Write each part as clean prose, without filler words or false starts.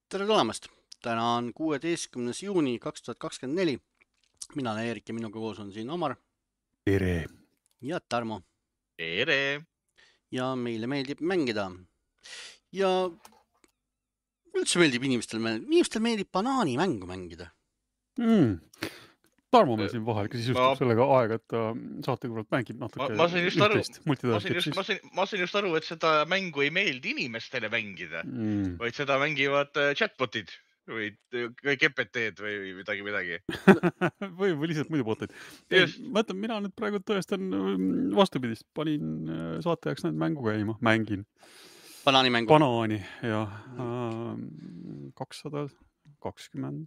Tere tulemast! Täna on 16. juuni 2024. Mina olen Eerik ja minuga koos on siin Omar Tere! ja Tarmo. Tere! Ja meile meeldib mängida. Ja üldse meeldib inimestel meeldib banaanimängu mängida. Tarmo meil siin vahel, kes isustab sellega aega, et ta saate kõrvalt mängib natuke üht-teist. Ma sain just aru, et seda mängu ei meeldi inimestele mängida, vaid seda mängivad chatbotid või GPT-d või midagi. või lihtsalt muidu botid. Mõtlen, mina nüüd praegu tõestan vastupidist. Panin saate jaoks näid mängu käima. Mängin. Banaanimängu. Banaani, jah. 220,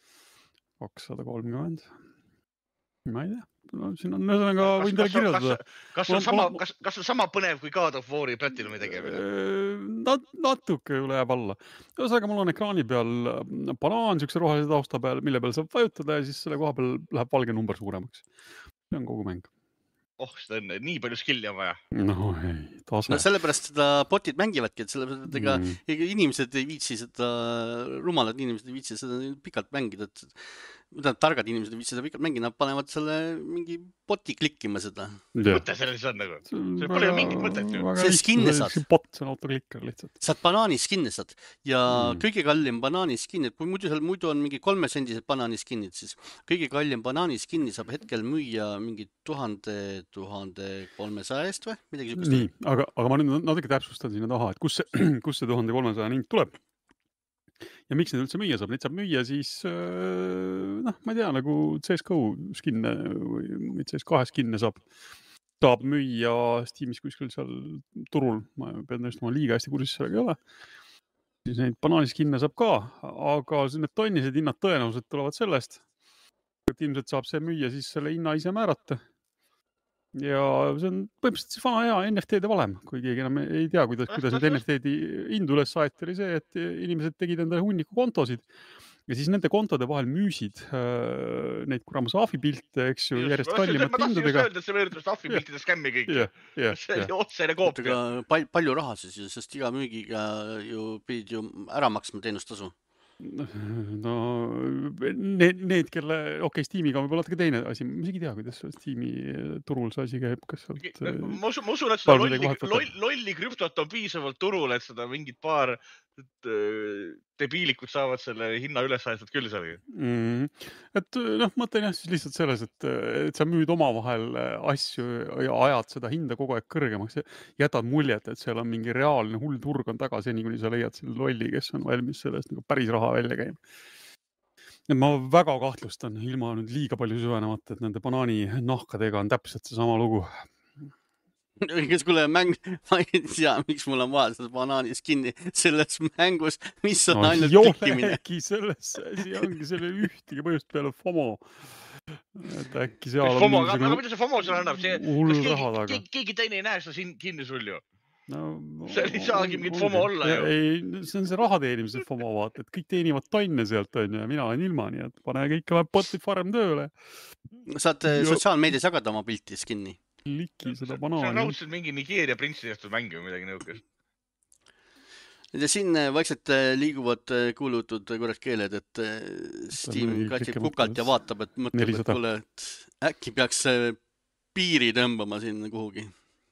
230. Ma ei tea. Siin on ühesõnaga võin teile kirjeldada. Kas on sama põnev kui God of War'i Platinumi tegemine? Natuke läheb alla. Ühesõnaga mul on ekraani peal banaan siukse rohelise tausta peal, mille peal saab vajutada ja siis selle koha peal läheb valge number suuremaks. See on kogu mäng. Seda on nii palju skilli on vaja. No ei, tase. No sellepärast seda botid mängivadki, et sellepärast, et ega inimesed ei viitsi seda, rumalad inimesed ei viitsi seda pikalt mängida, targad inimesed ei viitsi seda pikalt mängida, nad panevad selle mingi boti klikkima seda. Mõte selles on nagu. See pole ju mingit mõtet ju. See skinne saad. See bot, see on autoklikker lihtsalt. Saad banaani skinne saad ja kõige kallim banaani skinne, kui muidu on mingi 3 sendised banaani skinnid, siis kõige kallim banaani skinni saab hetkel müüa mingi 1300 eest või midagi sükust. Nii, aga ma nüüd natuke täpsustan sinna taha, et kus see 1300 hind tuleb ja miks neid üldse müüa saab. Neid saab müüa siis, ma ei tea, nagu CSGO skinne või CS2 skinne saab müüa Steamis kuskil seal turul. Ma pean tõesti oma liiga hästi kursis sellega ei ole. Siis neid banaaniskinne saab ka, aga need tonnised hinnad tõenäoliselt tulevad sellest, et ilmselt saab see müüa siis selle hinna ise määrata. Ja see on põhimõtteliselt see vana hea NFT-de valem, kui keegi enam ei tea, kuidas need NFT-di hindu üles saeti, oli see, et inimesed tegid endale hunniku kontosid ja siis nende kontode vahel müüsid neid kuramas ahvipilte, eks ju, järjest kallimate hindudega. Ma tahtsin just öelda, et see võrdlust ahvipiltide skämmi kõik. See oli otsene koopia. Palju raha siis, sest iga müügiga ju pidid ju ära maksma teenustasu. No need, kelle, Steamiga võib olla natuke teine asi. Ma isegi tea, kuidas Steami turul see asi käib. Ma usun, et seda lolli krüptot on piisavalt turul, et seda mingid paar debiilikud saavad selle hinna üles aetud küll seal. Et mõtlen jah siis lihtsalt selles, et sa müüd omavahel asju ja ajad seda hinda kogu aeg kõrgemaks ja jätad muljet, et seal on mingi reaalne hull turg on taga seni, kuni sa leiad selle lolli, kes on valmis sellest nagu päris raha välja käima. Ma väga kahtlustan, ilma nüüd liiga palju süvenemata, et nende banaani nahkadega on täpselt see sama lugu. Kes kuule mäng, ma ei tea, miks mul on vaja seda banaani skinni selles mängus, mis on ainult klikkimine. Jolegi selles asi ongi selle ühtegi põhjust peale FOMO. Et äkki seal on FOMO, aga mida see FOMO seal annab? Hull raha taga. Keegi teine ei näe seda kinni sul ju. No, see ei saagi mingit FOMO olla ju. Ei, see on see raha teenimise FOMO vaat, et kõik teenivad tonne sealt on ja mina olen ilma, nii et pane kõik botid farm tööle. Saad sotsiaalmeedias jagada oma pilti skinni. Liki seda banaani. See on raudselt mingi Nigeeria printsi tehtud mäng või midagi nõukest. Ja siin vaikselt liiguvad kuulutud kurat keeled, et Steam katsib kukalt ja vaatab, et mõtleb, et kuule, et äkki peaks piiri tõmbama sinna kuhugi.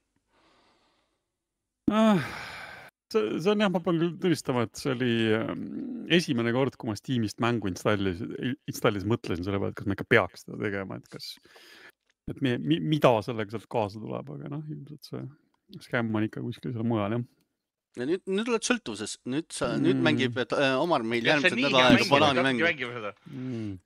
See on jah, ma pean küll tõlistama, et see oli esimene kord, kui ma Steamist mängu installis mõtlesin selle peale, et kas ma ikka peaks seda tegema, et mida sellega sealt kaasa tuleb, aga ilmselt see skämm on ikka kuskil seal mujal, jah. Ja nüüd oled sõltuvuses. Nüüd mängib Omar meil järgmised nädal aega banaani mängu.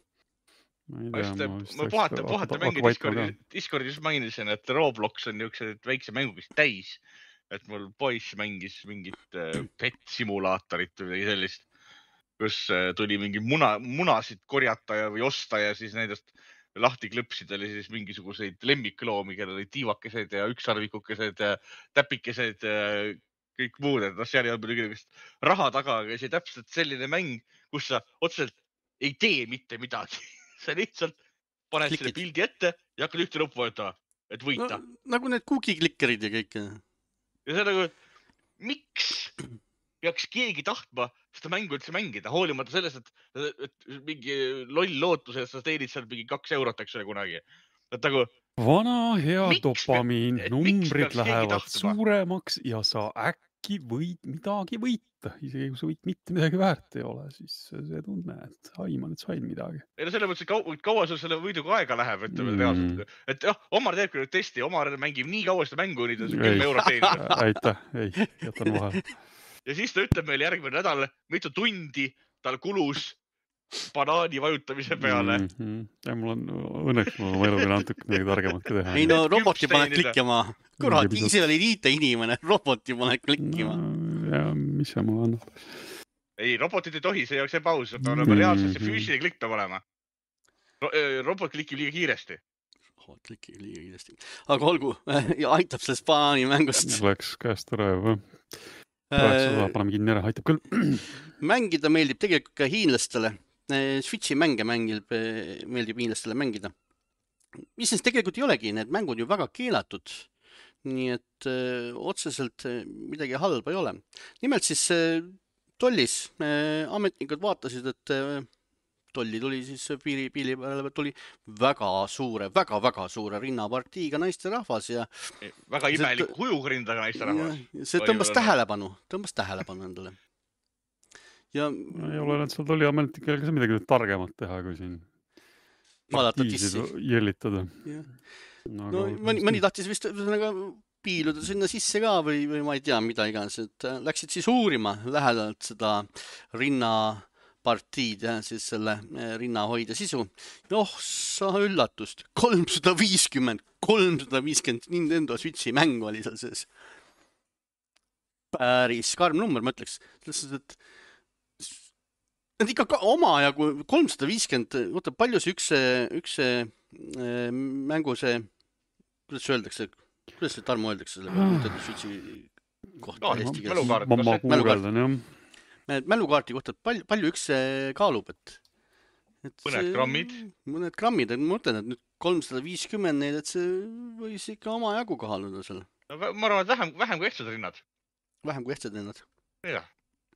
Ma puhata mängid Discordis mainisin, et Roblox on niisugused väikse mängukist täis, et mul poiss mängis mingit pet-simulaatorit või midagi sellist, kus tuli mingi munasid korjata või osta ja siis nendest lahti klõpsid oli siis mingisuguseid lemmikloomi, kellel olid tiivakesed ja ükssarvikukesed ja täpikesed ja kõik muud, et seal ei olnud mingit raha taga, aga see täpselt selline mäng, kus sa otseselt ei tee mitte midagi. Sa lihtsalt paned selle pildi ette ja hakkad ühte nuppu vajutama, et võita. Nagu need cookie-klikkerid ja kõik. Ja see nagu, miks peaks keegi tahtma seda mängu üldse mängida, hoolimata sellest, et mingi loll lootus, et sa teenid seal mingi 2 eurot, eks ole kunagi. Et nagu, vana hea Miks dopamiin, miks numbrid peaks keegi lähevad tahtma? suuremaks ja sa äkki võid midagi võita. Isegi kui sa võid mitte midagi väärt ei ole, siis see tunne, et ai, ma nüüd sain midagi. Ei no selle mõttes, et kaua sul selle võiduga aega läheb, ütleme reaalselt. Et jah, Omar teebki nüüd testi, Omar mängib nii kaua seda mängu, nii ta 10 eurot teenib. Aitäh, ei, jätan vahel. Ja siis ta ütleb meile järgmine nädal, mitu tundi tal kulus banaani vajutamise peale. Ja mul on õnneks oma eluga natuke midagi targemat ka teha. Ei no roboti paned klikkima. Kurat, ise oli liita inimene, roboti paned klikkima. Ja mis see mulle annab? Ei, robotit ei tohi, see jääks ebaus. Reaalselt see füüsiline klikk peab olema. Robot klikib liiga kiiresti. Robot klikib liiga kiiresti. Aga olgu, aitab sellest banaani mängust. Läks käest ära juba. Paneme kinni ära, aitab küll. Mängida meeldib tegelikult ka hiinlastele. Switchi mänge meeldib hiinlastele mängida. Mis tegelikult ei olegi, need mängud ju väga keelatud. Nii et otseselt midagi halba ei ole. Nimelt siis tollis ametnikud vaatasid, et tolli tuli siis piiri peale tuli väga suure rinnapartiiga naisterahvas ja väga imelik kujuga rindaga naisterahvas. See tõmbas tähelepanu endale. Ja ei ole nad seal tolliametnikele ka midagi targemat teha, kui siin vaadata tissi. Jällitada. No, mõni tahtis vist piiluda sinna sisse ka või ma ei tea, mida iganes. Et läksid siis uurima lähedalt seda rinnapartiid ja siis selle rinnahoidja sisu. Sa üllatust. 350 Nintendo Switchi mängu oli seal sees. Päris karm number, ma ütleks. Et need ikka omajagu 350, oota, palju see üks mängu see, kuidas öeldakse, kuidas see Tarmo öeldakse selle Nintendo Switchi kohta eesti keeles? Mälukaarti kohta, palju üks kaalub, et mõned grammid, ma mõtlen, et nüüd 350, et see võis ikka omajagu kaaluda seal. Ma arvan, et vähem kui ehtsad rinnad. Vähem kui ehtsad rinnad. Jah.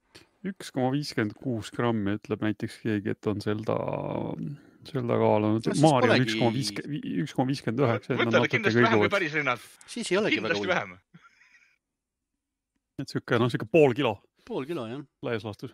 1,56 grammi ütleb näiteks keegi, et on Zelda kaalunud. Maari on 1,59. Võtad kindlasti vähem kui päris rinnad. Siis ei olegi kindlasti väga vähem. Et siuke pool kilo. Pool kilo, jah. Laias laastus.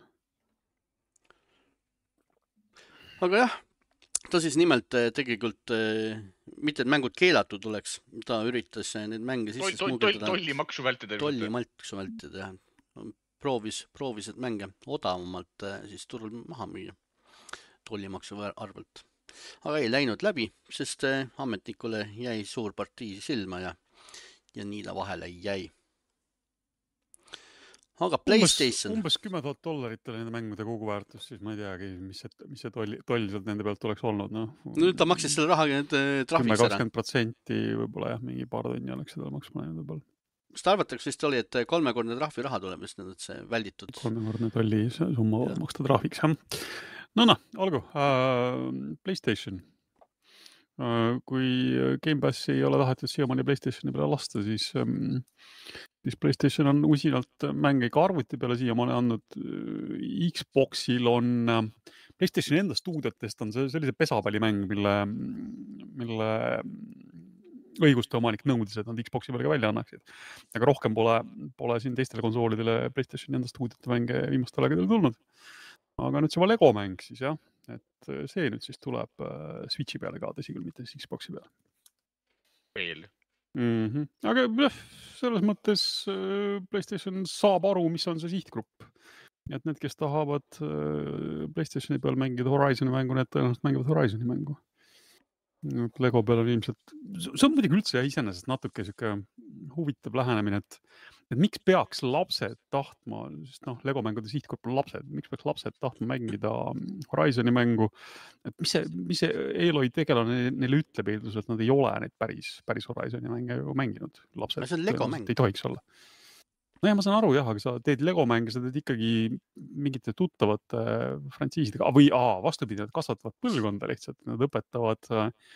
Aga jah, ta siis nimelt tegelikult mitte et mängud keelatud oleks. Ta üritas need mänge sisse smuugeldada. Tollimaksu vältida. Tollimaksu vältida, jah. Proovis et mänge odavamalt siis turul maha müüa tollimaksu arvelt. Aga ei läinud läbi, sest ametnikule jäi suur partii silma ja nii ta vahele jäi. Aga PlayStation... Umbes $10,000 oli nende mängude koguväärtus, siis ma ei teagi, mis see toll sealt nende pealt oleks olnud. Nüüd ta maksis selle rahaga trahviks ära. 10-20% võib-olla jah, mingi paar tonni oleks seda maksma nende peal. Mis ta arvatakse vist oli, et 3-kordne trahvi raha tuleb, sest need see välditud. 3-kordne tolli summa maksta trahviks, jah. No, olgu. PlayStation. Kui Game Pass ei ole tahetud siiamaani PlayStationi peale lasta, siis PlayStation on usinalt mänge ka arvuti peale siiamaani andnud. Xboxil on PlayStationi enda stuudiotest on sellise pesapallimäng, mille õiguste omanik nõudis, et nad Xboxi peale ka välja annaksid. Aga rohkem pole siin teistele konsoolidele PlayStationi enda stuudiote mänge viimastel aegadel tulnud. Aga nüüd see oma Lego mäng siis, jah. Et see nüüd siis tuleb Switchi peale ka, tõsi küll, mitte Xboxi peale. Veel. Aga selles mõttes PlayStation saab aru, mis on see sihtgrupp. Et need, kes tahavad PlayStationi peal mängida Horizoni mängu, need tõenäoliselt mängivad Horizoni mängu. Lego peal on ilmselt, see on muidugi üldse iseenesest natuke siuke huvitav lähenemine, et miks peaks lapsed tahtma, sest Lego mängude sihtgrupp on lapsed, miks peaks lapsed tahtma mängida Horizoni mängu, et mis see Eloi tegelane neile ütleb eeldusel, et nad ei ole neid päris Horizoni mänge ju mänginud. Lapsed see on Lego mäng. Ei tohiks olla. No ja ma saan aru jah, aga sa teed Lego mänge, sa teed ikkagi mingite tuttavate frantsiisidega või vastupidi, nad kasvatavad põlvkonda lihtsalt, nad õpetavad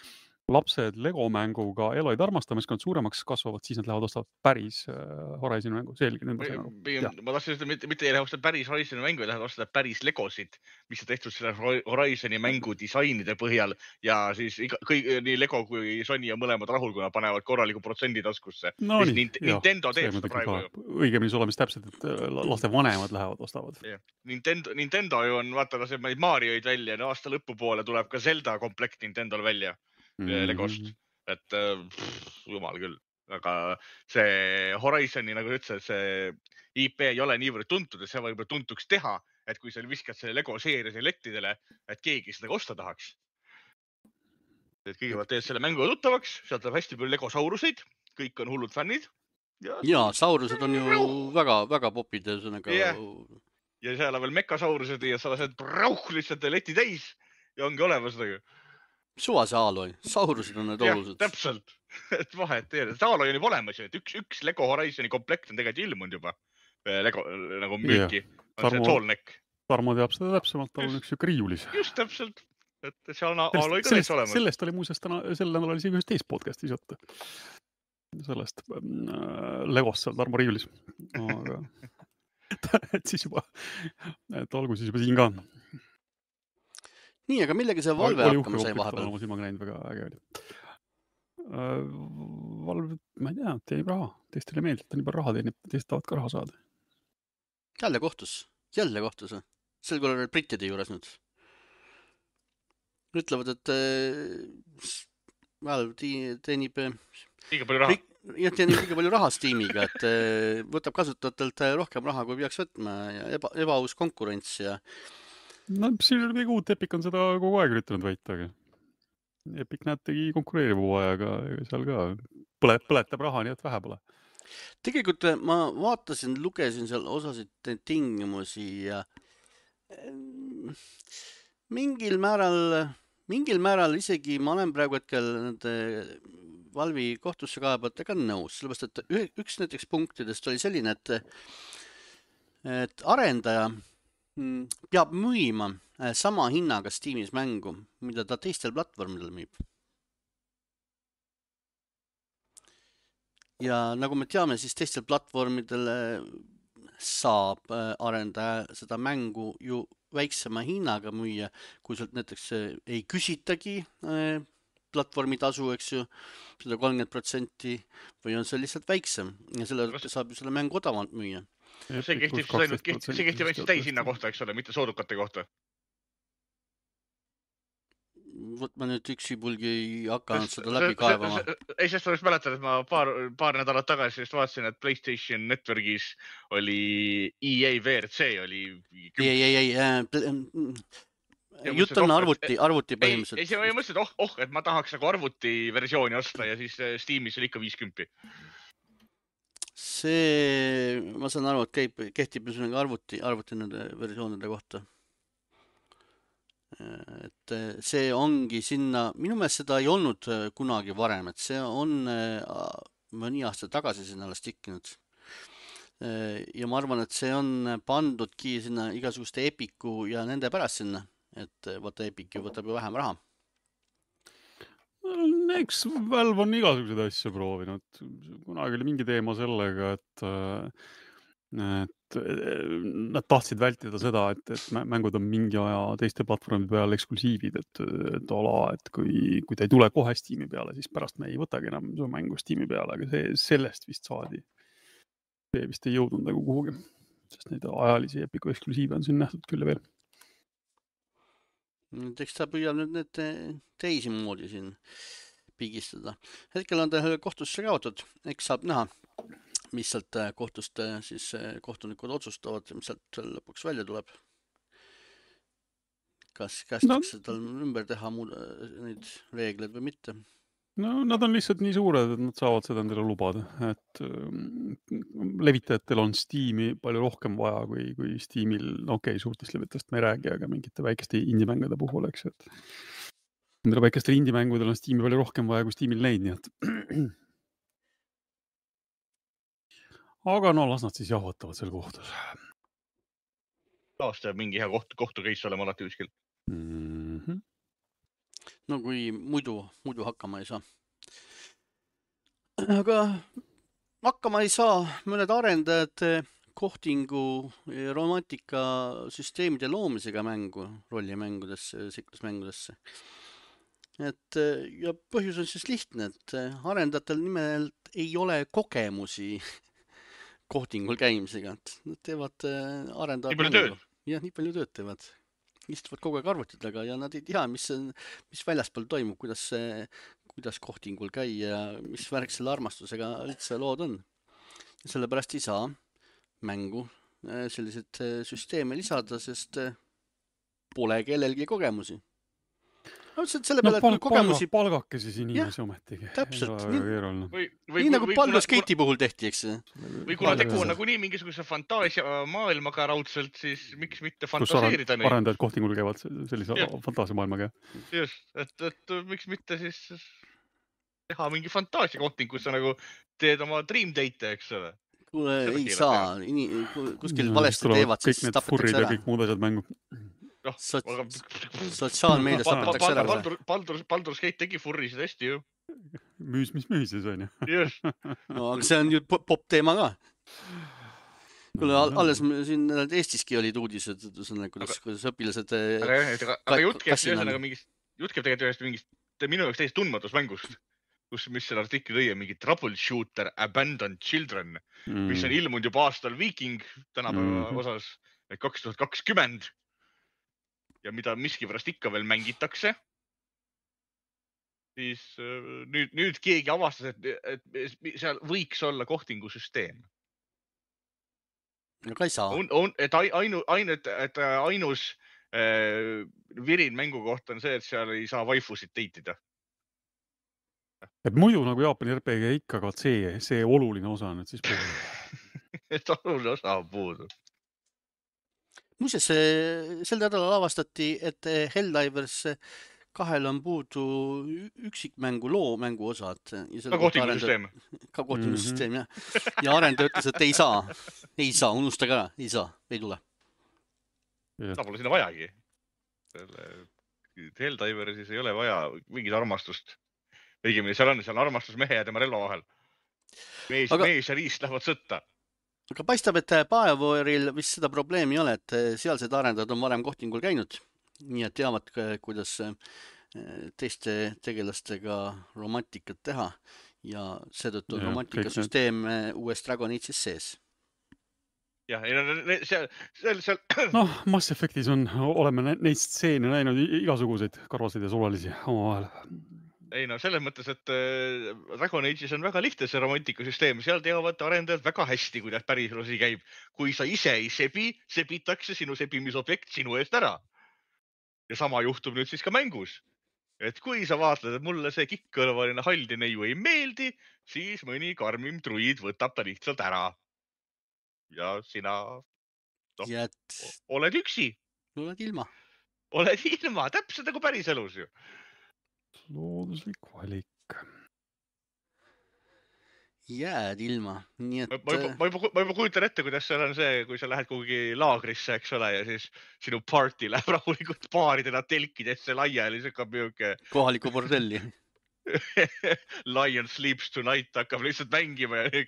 lapsed Lego mänguga Eloid armastamas, kui nad suuremaks kasvavad, siis nad lähevad ostavad päris Horizoni mängu. Selge, nüüd ma sain aru. Ma tahtsin öelda, mitte ei lähe ostada päris Horizoni mängu, ei lähe ostada päris Legosid, mis on tehtud selle Horizoni mängu disainide põhjal ja siis nii Lego kui Sony on mõlemad rahul, kui nad panevad korraliku protsendi taskusse. No nii, Nintendo teeb seda praegu ju. Õigemini see olemas täpselt, et laste vanemad lähevad, ostavad. Nintendo ju on, vaata, laseb Marioid välja ja aasta lõpupoole tuleb ka Zelda komplekt Nintendol välja Legost. Et jumal küll. Aga see Horizoni, nagu ütlesid, see IP ei ole niivõrd tuntud, et see võib-olla tuntuks teha, et kui sa viskad selle Lego seeriasi lettidele, et keegi seda osta tahaks. Et kõigepealt teed selle mänguga tuttavaks, sealt tuleb hästi palju Lego sauruseid, kõik on hullud fännid. Ja saurused on ju väga popid. Ja seal on veel mekasaurused ja sa lased lihtsalt leti täis ja ongi olemas nagu. Suvase Aaloi, saurused on need olulised. Täpselt, et vahet teada. Aaloi on juba olemas ju, et üks Lego Horizoni komplekt on tegelikult ilmunud juba Lego nagu müüki. On see Toolneck. Tarmo teab seda täpsemalt, tal on üks siuke riiulis. Just täpselt, et see on Aaloi ka täitsa olemas. Sellest oli muuseas sel nädalal oli ühes teist podcastis juttu. Sellest Legost seal Tarmo riiulis. Aga et siis juba, et olgu siis juba siin ka. Nii, aga millega see Valve hakkama sai vahepeal? Ma silmaga näinud väga äge oli. Valve, ma ei tea, teenib raha. Teistele meeldib, ta nii palju raha teenib, teist tahavad ka raha saada. Jälle kohtus. Sel korral brittide juures nüüd. Ütlevad, et Valve teenib liiga palju raha. Teenib liiga palju raha Steamiga, et võtab kasutajatelt rohkem raha, kui peaks võtma ja ebaaus konkurents ja no siin on midagi uut, Epic on seda kogu aeg üritanud väita, aga Epic tegi konkureeriva hooajaga seal ka põletab raha, nii et vähe pole. Tegelikult ma vaatasin, lugesin seal osasid tingimusi ja mingil määral isegi ma olen praegu hetkel nende Valvi kohtusse kaebajatega nõus, sellepärast, et üks näiteks punktidest oli selline, et arendaja peab müüma sama hinnaga Steamis mängu, mida ta teistel platvormidel müüb. Ja nagu me teame, siis teistel platvormidel saab arendaja seda mängu ju väiksema hinnaga müüa, kui sealt näiteks ei küsitagi platvormitasu, eks ju, seda 30% või on see lihtsalt väiksem ja selle saab ju selle mängu odavalt müüa. See kehtib ainult täishinna kohta, eks ole, mitte soodukate kohta. Võt ma nüüd üksipulgi ei hakanud seda läbi kaevama. Ei, sest oleks mäletad, et ma paar nädalat tagasi just vaatasin, et PlayStation Networkis oli EA VRC oli... Ei. Jutt on arvuti põhimõtteliselt. Ei, ma mõtlesin, et ma tahaks nagu arvuti versiooni osta ja siis Steamis oli ikka 50. See, ma saan aru, et kehtib arvuti nende versioonide kohta. Et see ongi sinna, minu meelest seda ei olnud kunagi varem, et see on mõni aasta tagasi sinna alles tikkinud. Ja ma arvan, et see on pandudki sinna igasuguste Epiku ja nende pärast sinna, et vaata Epic ju võtab ju vähem raha. Eks Valve on igasuguseid asju proovinud. Kunagi oli mingi teema sellega, et nad tahtsid vältida seda, et mängud on mingi aja teiste platvormide peal eksklusiivid, et kui ta ei tule kohe Steam'i peale, siis pärast me ei võtagi enam su mängu Steam'i peale, aga sellest vist saadi. See vist ei jõudnud nagu kuhugi, sest neid ajalisi Epiku eksklusiive on siin nähtud küll veel. Eks ta püüab nüüd need teisi moodi siin pigistada. Hetkel on ta kohtusse kaotud, eks saab näha, mis sealt kohtust siis kohtunikud otsustavad, mis sealt lõpuks välja tuleb. Kas kästakse tal ümber teha neid reegleid või mitte? No nad on lihtsalt nii suured, et nad saavad seda endale lubada, et levitajatel on Steam'i palju rohkem vaja kui Steam'il, suurtest levitast me ei räägi, aga mingite väikeste indie-mängude puhul, eks, et nendel väikestel indie-mängudel on Steam'i palju rohkem vaja kui Steam'il neid, nii et aga no las nad siis jahvatavad seal kohtus. Aasta mingi hea kohtukeis olema alati kuskil. no kui muidu hakkama ei saa. Aga hakkama ei saa mõned arendajad kohtingu romantikasüsteemide loomisega rollimängudesse, siklusmängudesse. Ja põhjus on siis lihtne, et arendajatel nimelt ei ole kogemusi kohtingul käimisega. Nad teevad arendajad mängu. Jah, nii palju tööd teevad. Istuvad kogu aeg arvutit taga ja nad ei tea, mis väljaspool toimub, kuidas kohtingul käia ja mis värk selle armastusega üldse lood on. Ja sellepärast ei saa mängu selliseid süsteeme lisada, sest pole kellelgi kogemusi. Selle peale, et kogemusi... Palgake siis inimesi ometigi. Täpselt. Nii nagu Baldur's Gate'i puhul tehti, eks? Või kuna tegu on nagunii mingisuguse fantaasia maailmaga raudselt, siis miks mitte fantaseerida neid? Kus arendajad kohtingul käivad sellise fantaasia maailmaga. Just, et miks mitte siis teha mingi fantaasia kohting, kus sa nagu teed oma dream date, eks ole? Kuule, ei saa. Kuskil valesti teevad, siis tapetakse ära. Kõik need furrid ja kõik muud asjad mängu. Sotsiaalmeedias tapetakse ära. Baldur's Gate tegi furrisid hästi ju. Mis siis on ju. Just. No, aga see on ju pop teema ka. Kuule, alles siin Eestiski olid uudised, kuidas õpilased... Aga jutt käib tegelikult ühest mingist minu jaoks täiesti tundmatus mängust, mis selle artikli lõi, mingi Troubleshooter Abandoned Children, mis on ilmunud juba aastal Viking tänapäeva osas 2020 ja mida miskipärast ikka veel mängitakse, siis nüüd keegi avastas, et seal võiks olla kohtingusüsteem. No ka ei saa. Et ainus virin mängu kohta on see, et seal ei saa waifusid teitida. Et muidu nagu Jaapani RPG ikka ka see oluline osa on, et siis puudu. Et oluline osa on puudu. Muuseas, sel nädalal avastati, et Helldivers 2 on puudu üksikmängu loomängu osad. Ka kohtingusüsteem. Ka kohtingusüsteem, jah. Ja arendaja ütles, et ei saa, unustage ära, ei saa, ei tule. Ta pole sinna vajagi. Helldiversis ei ole vaja mingit armastust. Õigemini, seal on armastus mehe ja tema relva vahel. Mees ja riist lähevad sõtta. Aga paistab, et BioWare'il vist seda probleemi ei ole, et sealsed arendajad on varem kohtingul käinud, nii et teavad, kuidas teiste tegelastega romantikat teha ja seetõttu on romantikasüsteem uues Dragon Age'is sees. Jah, seal... Noh, Mass Effectis oleme neid stseene näinud igasuguseid karvasid ja sulalisi oma vahel. Ei no, selles mõttes, et Dragon Age'is on väga lihtne see romantikasüsteem. Seal teavad arendajad väga hästi, kuidas päriselusi käib. Kui sa ise ei sebitakse sinu sebimisobjekt sinu eest ära. Ja sama juhtub nüüd siis ka mängus. Et kui sa vaatled, et mulle see kikkõlvaline haldi neiu ei meeldi, siis mõni karmim druid võtab ta lihtsalt ära. Ja sina oled üksi. Oled ilma. Oled ilma, täpselt nagu päriselus ju. Looduslik valik. Jääd ilma. Nii et... Ma juba kujutan ette, kuidas seal on see, kui sa lähed kuhugi laagrisse, eks ole, ja siis sinu party läheb rahulikult baaridena telkidesse laiali, see hakkab müüke... Kohaliku bordelli. Lion Sleeps Tonight hakkab lihtsalt mängima ja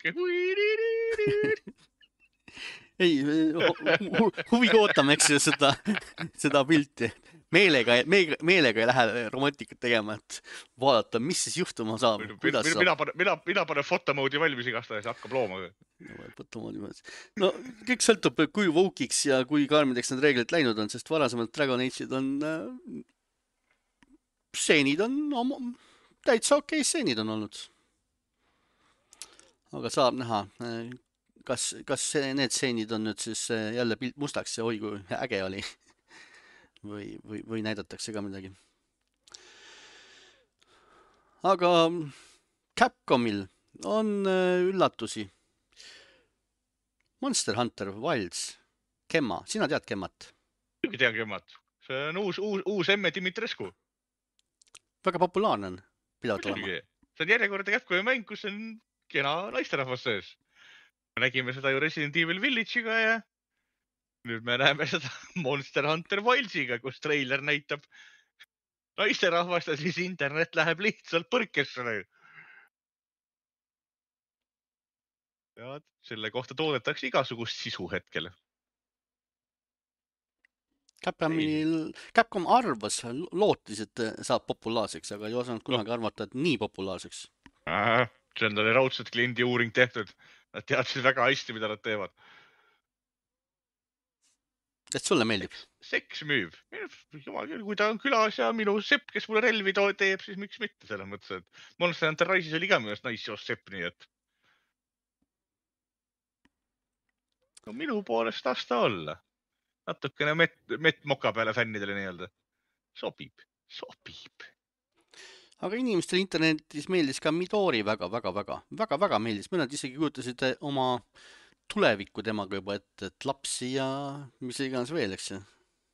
ei, huviga ootame, eks ju, seda pilti. Meelega ei lähe romantikat tegema, et vaadata, mis siis juhtuma saab. Mina panen fotomoodi valmis igastahes, hakkab looma. No, kõik sõltub, kui woke'iks ja kui karmideks need reeglid läinud on, sest varasemalt Dragon Age'id on stseenid on täitsa okei stseenid on olnud. Aga saab näha, kas need stseenid on nüüd siis jälle pilt mustaks ja oi, kui äge oli. Või näidatakse ka midagi. Aga Capcomil on üllatusi. Monster Hunter Wilds. Kemma. Sina tead Kemmat? Muidugi tean Kemmat. See on uus Emme Dimitrescu. Väga populaarne on. Pidavat olema. See on järjekordne Capcomi mäng, kus on kena naisterahvas sees. Me nägime seda ju Resident Evil Village'iga ja nüüd me näeme seda Monster Hunter Wildsiga, kus treiler näitab naisterahvast ja siis internet läheb lihtsalt põrkesse. Ja selle kohta toodetakse igasugust sisu hetkel. Capcom arvas, lootis, et saab populaarseks, aga ei osanud kunagi arvata, et nii populaarseks. See on talle raudselt kliendi uuring tehtud. Nad teadsid väga hästi, mida nad teevad. Et sulle meeldib? Seks müüb. Jumal küll, kui ta on külas ja minu sepp, kes mulle relvi teeb, siis miks mitte selles mõttes, et Monster Hunter Rise'is oli ka minust naissoost sepp, nii et no minu poolest las ta olla. Natukene met moka peale fännidele nii-öelda. Sobib. Aga inimestele internetis meeldis ka Midori väga meeldis. Mõned isegi kujutasid oma tulevikku temaga juba, et lapsi ja mis iganes veel, eks ju.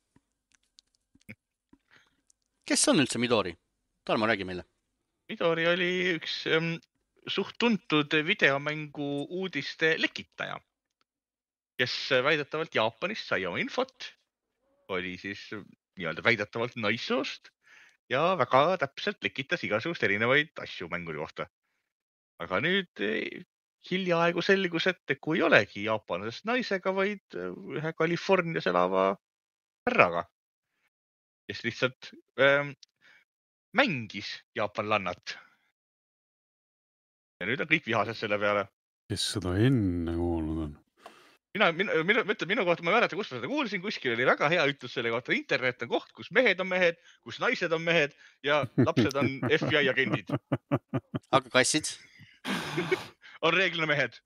Kes on üldse Midori? Tarmo, räägi meile. Midori oli üks suht tuntud videomängu uudiste lekitaja, kes väidetavalt Jaapanist sai oma infot, oli siis nii-öelda väidetavalt naissoost ja väga täpselt lekitas igasugust erinevaid asju mängude kohta. Aga nüüd hiljaaegu selgus, et kui ei olegi jaapanlasest naisega, vaid ühe Californias elava härraga, kes lihtsalt mängis jaapanlannat. Ja nüüd on kõik vihased selle peale. Kes seda enne kuulnud on? Minu kohta, ma ei mäleta, kus ma seda kuulsin, kuskil oli väga hea ütlus selle kohta. Internet on koht, kus mehed on mehed, kus naised on mehed ja lapsed on FBI agendid. Aga kassid? On reeglina mehed.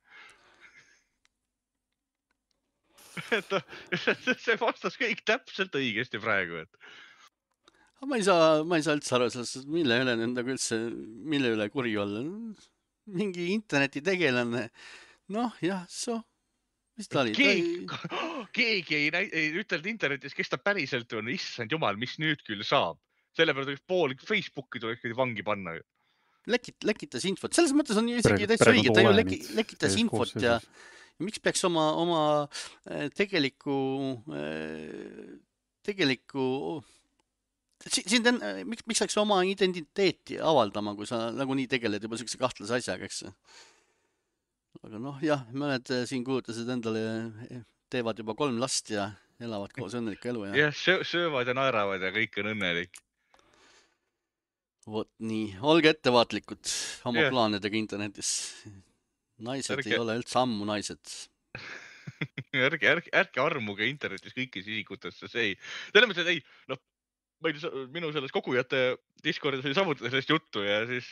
See vastas kõik täpselt õigesti praegu. Ma ei saa üldse aru sellest, mille üle kuri olla. Mingi interneti tegelane. Noh, jah, mis ta oli? Keegi ei ütelnud internetis, kes ta päriselt on. Issand jumal, mis nüüd küll saab. Selle peale pool Facebooki tuleks vangi panna. Lekitas infot. Selles mõttes on isegi täitsa õige. Ta ju lekitas infot ja miks peaks oma tegeliku miks läks oma identiteeti avaldama, kui sa nagunii tegeled juba sellise kahtlase asjaga, eks? Aga noh, jah, mõned siin kuulutasid endale, teevad juba 3 last ja elavad koos õnnelikku elu. Jah, söövad ja naeravad ja kõik on õnnelik. Vot nii, olge ettevaatlikud oma plaanidega internetis. Naised ei ole üldse ammu naised. Ärge armuge internetis kõikis isikutesse, see ei. Selle mõttes, et ei, noh, minu selles kogujate Discordis oli samuti sellest juttu ja siis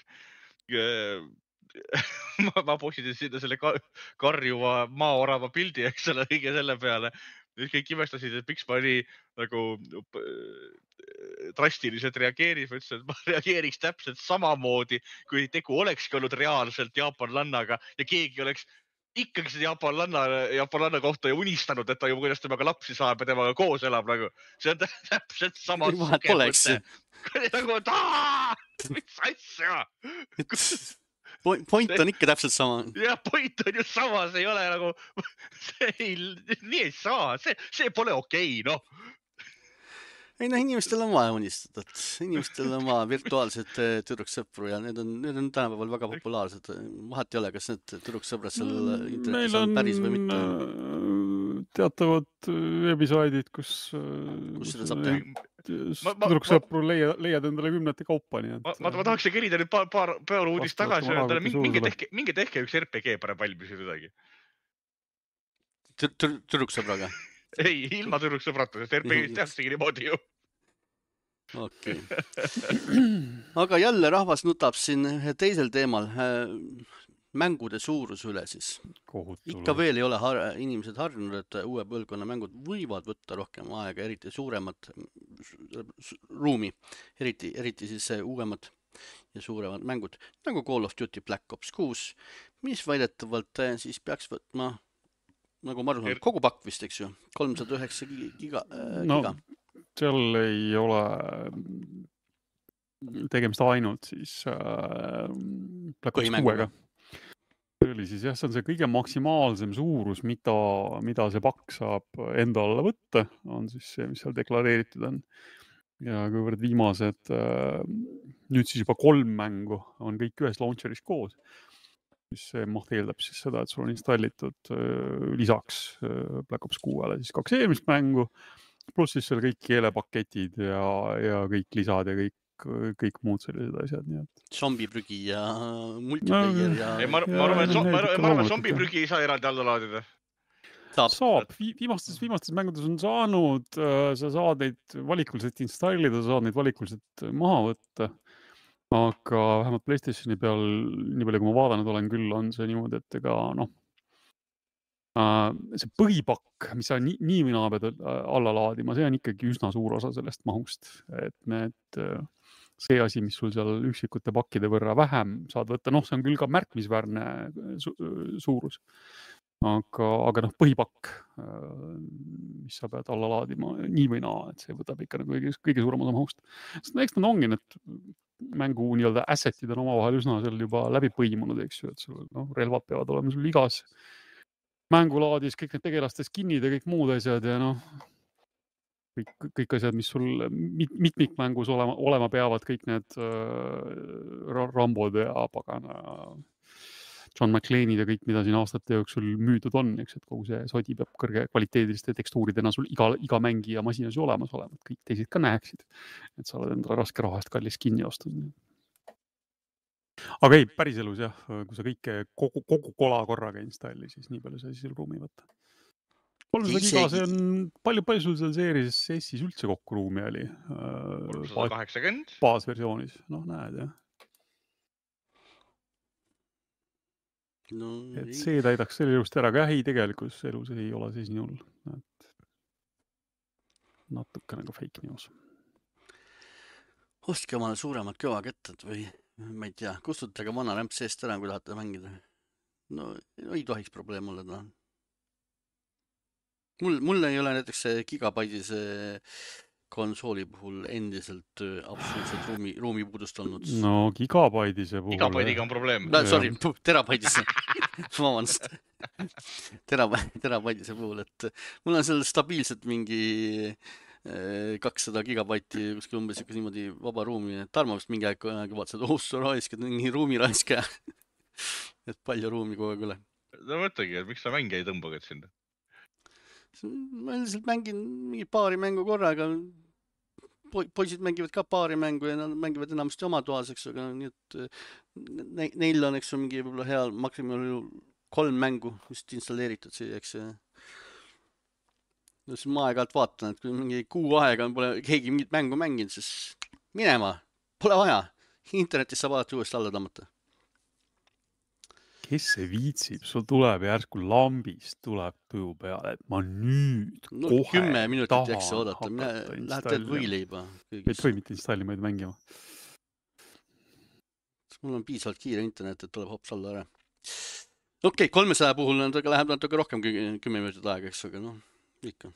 ma postitasin sinna selle karjuva maaorava pildi, eks ole, kõige selle peale. Kõik imestasid, et miks ma nii nagu drastiliselt reageerin. Ma ütlesin, et ma reageeriks täpselt samamoodi, kui tegu olekski olnud reaalselt jaapanlannaga ja keegi oleks ikkagi seda jaapanlanna kohta ja unistanud, et ta juba kuidas temaga lapsi saab ja temaga koos elab. Nagu. See on täpselt sama suge. Nagu, mis asja? Point on ikka täpselt sama. Jah, point on ju sama, see ei ole nagu, nii ei saa, see pole okei, noh. Ei, inimestel on vaja unistada, inimestel on vaja virtuaalsed tüdruksõpru ja need on tänapäeval väga populaarsed. Vahet ei ole, kas need tüdruksõbrad seal internetis on päris või mitte. Meil on teatavad veebisaidid, kus seda saab teha. Tüdruksõpru leiad endale 10 kaupa. Ma tahaks kerida nüüd paar uudist tagasi. Minge tehke üks RPG parem valmis või midagi. Tüdruksõbraga? Ei, ilma tüdruksõbrata, sest RPG-s tehaksegi niimoodi ju. Okei. Aga jälle rahvas nutab siin teisel teemal. Mängude suurus üle siis. Ikka veel ei ole inimesed harjunud, et uue põlvkonna mängud võivad võtta rohkem aega, eriti suuremat ruumi, eriti siis uuemad ja suuremad mängud, nagu Call of Duty Black Ops 6, mis väidetavalt siis peaks võtma, nagu ma arvan, kogu pakk vist, eks ju, 309 giga. No, seal ei ole tegemist ainult siis Black Ops 6-ga. See oli siis, see on see kõige maksimaalsem suurus, mida see pakk saab enda alla võtta, on siis see, mis seal deklareeritud on. ja kuivõrd viimased, nüüd siis juba 3 mängu on kõik ühes launcheris koos, mis eeldab siis seda, et sul on installitud lisaks Black Ops 6-le siis 2 eelmist mängu, pluss siis seal kõik keelepaketid ja kõik lisad ja kõik muud sellised asjad, nii et. Zombiprügi ja multiplayer ja. Ma arvan, zombiprügi ei saa eraldi alla laadida. Saab. Viimastes mängudes on saanud, sa saad neid valikuliselt installida, sa saad neid valikuliselt maha võtta. Aga vähemalt PlayStationi peal, nii palju kui ma vaadanud olen küll, on see niimoodi, et ega see põhipakk, mis sa nii või naa pead alla laadima, see on ikkagi üsna suur osa sellest mahust. Et see asi, mis sul seal üksikute pakkide võrra vähem saad võtta, see on küll ka märkimisväärne suurus. Aga põhipakk, mis sa pead alla laadima nii või naa, et see võtab ikka nagu kõige suurem osa mahust. Eks nad ongi need mängu nii-öelda assetid on omavahel üsna seal juba läbi põimunud, eks ju, et sul relvad peavad olema sul igas mängulaadis, kõik need tegelaste skinnid ja kõik muud asjad ja kõik asjad, mis sul mitmikmängus olema peavad, kõik need Rambod ja pagana John McClane'id ja kõik, mida siin aastate jooksul müüdud on, eks, et kogu see sodi peab kõrge kvaliteediliste tekstuuridena sul iga mängija masinas ju olemas olema, et kõik teised ka näeksid, et sa oled endale raske raha eest kallis kinni ostnud. Aga ei, päriselus jah, kui sa kogu kola korraga installi, siis nii palju sa siis ruumi võtta. 300 giga, see on palju sul seal seeris S-is üldse kokku ruumi oli? 380? Baasversioonis, näed jah. Et see täidaks selle elust ära, aga ei, tegelikult elus ei ole see nii hull. Natuke nagu fake news. Ostke omale suuremad kõvakettad või ma ei tea, kustutage vana rämp seest ära, kui tahate mängida. Ei tohiks probleem olla taha. Mul ei ole näiteks gigabaidise konsooli puhul endiselt absoluutselt ruumipuudust olnud. Gigabaidise puhul. Gigabaidiga on probleem. Sorry, terabaidise. Vabandust. Terabaidise puhul, et mul on seal stabiilselt mingi 200 gigabaiti kuskil umbes niimoodi vaba ruumi. Tarmo vist mingi aeg vaatasid, sa raiskad mingi ruumiraiska. Et palju ruumi kogu aeg üle. Mõtlegi, et miks sa mänge ei tõmbagad sinna? Ma lihtsalt mängin mingi paari mängu korraga. Poisid mängivad ka paari mängu ja nad mängivad enamasti oma toas, eks, aga nii et neil on, eks, mingi võib-olla hea maksimum 3 mängu just installeeritud siia, eks. Ma aeg-ajalt vaatan, et kui mingi kuu aega pole keegi mingit mängu mänginud, siis minema, pole vaja. Internetis saab alati uuesti alla tammata. Kes see viitsib? Sul tuleb järsku lambist, tuleb tuju peale, et ma nüüd kohe 10 minutit eks oodata. Lähed teed võileiba. Et või mitte installima, vaid mängima. Mul on piisavalt kiire internet, et tuleb hops alla ära. Okei, 300 puhul läheb natuke rohkem kui 10 minutit aega, eks, aga ikka.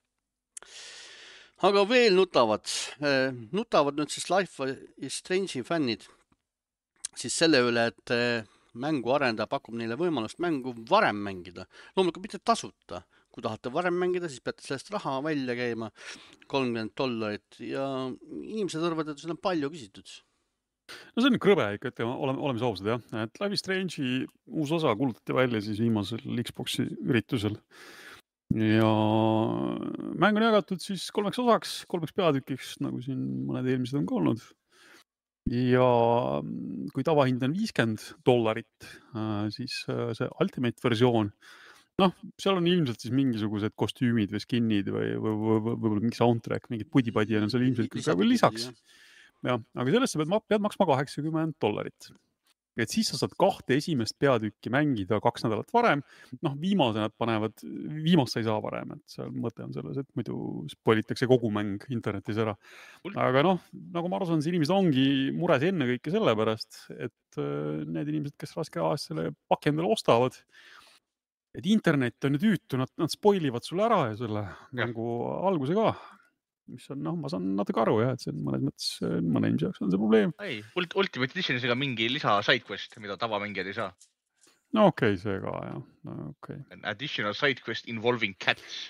Aga veel nutavad nüüd siis Life is Strange'i fännid siis selle üle, et mängu arendaja pakub neile võimalust mängu varem mängida. Loomulikult mitte tasuta. Kui tahate varem mängida, siis peate sellest raha välja käima $30 ja inimesed arvavad, et seda on palju küsitud. See on krõbe ikka, et oleme soovsad, jah. Et Life is Strange'i uus osa kuulutati välja siis viimasel Xbox'i üritusel. Ja mäng on jagatud siis 3 osaks, 3 peatükiks, nagu siin mõned eelmised on ka olnud. Ja kui tavahind on $50, siis see Ultimate versioon, seal on ilmselt siis mingisugused kostüümid või skinnid või võib-olla mingi soundtrack, mingid pudipadi on seal ilmselt küll veel lisaks. Ja, aga sellest sa pead maksma $80. Et siis sa saad 2 esimest peatükki mängida 2 nädalat varem. Viimase nad panevad, viimast sa ei saa varem, et seal mõte on selles, et muidu spoilitakse kogu mäng internetis ära. Aga nagu ma aru saan, see inimesed ongi mures enne kõike selle pärast, et need inimesed, kes raske ajas selle paki endale ostavad, et internet on nüüd üütu, nad spoilivad sulle ära ja selle mängu alguse ka. Mis on, ma saan natuke aru, jah, et see on mõnes mõttes mõne inimese jaoks on see probleem. Ei, Ultimate Editionisiga mingi lisa sidequest, mida tavamängijad ei saa. Okei, see ka, jah. Okay. An additional sidequest involving cats.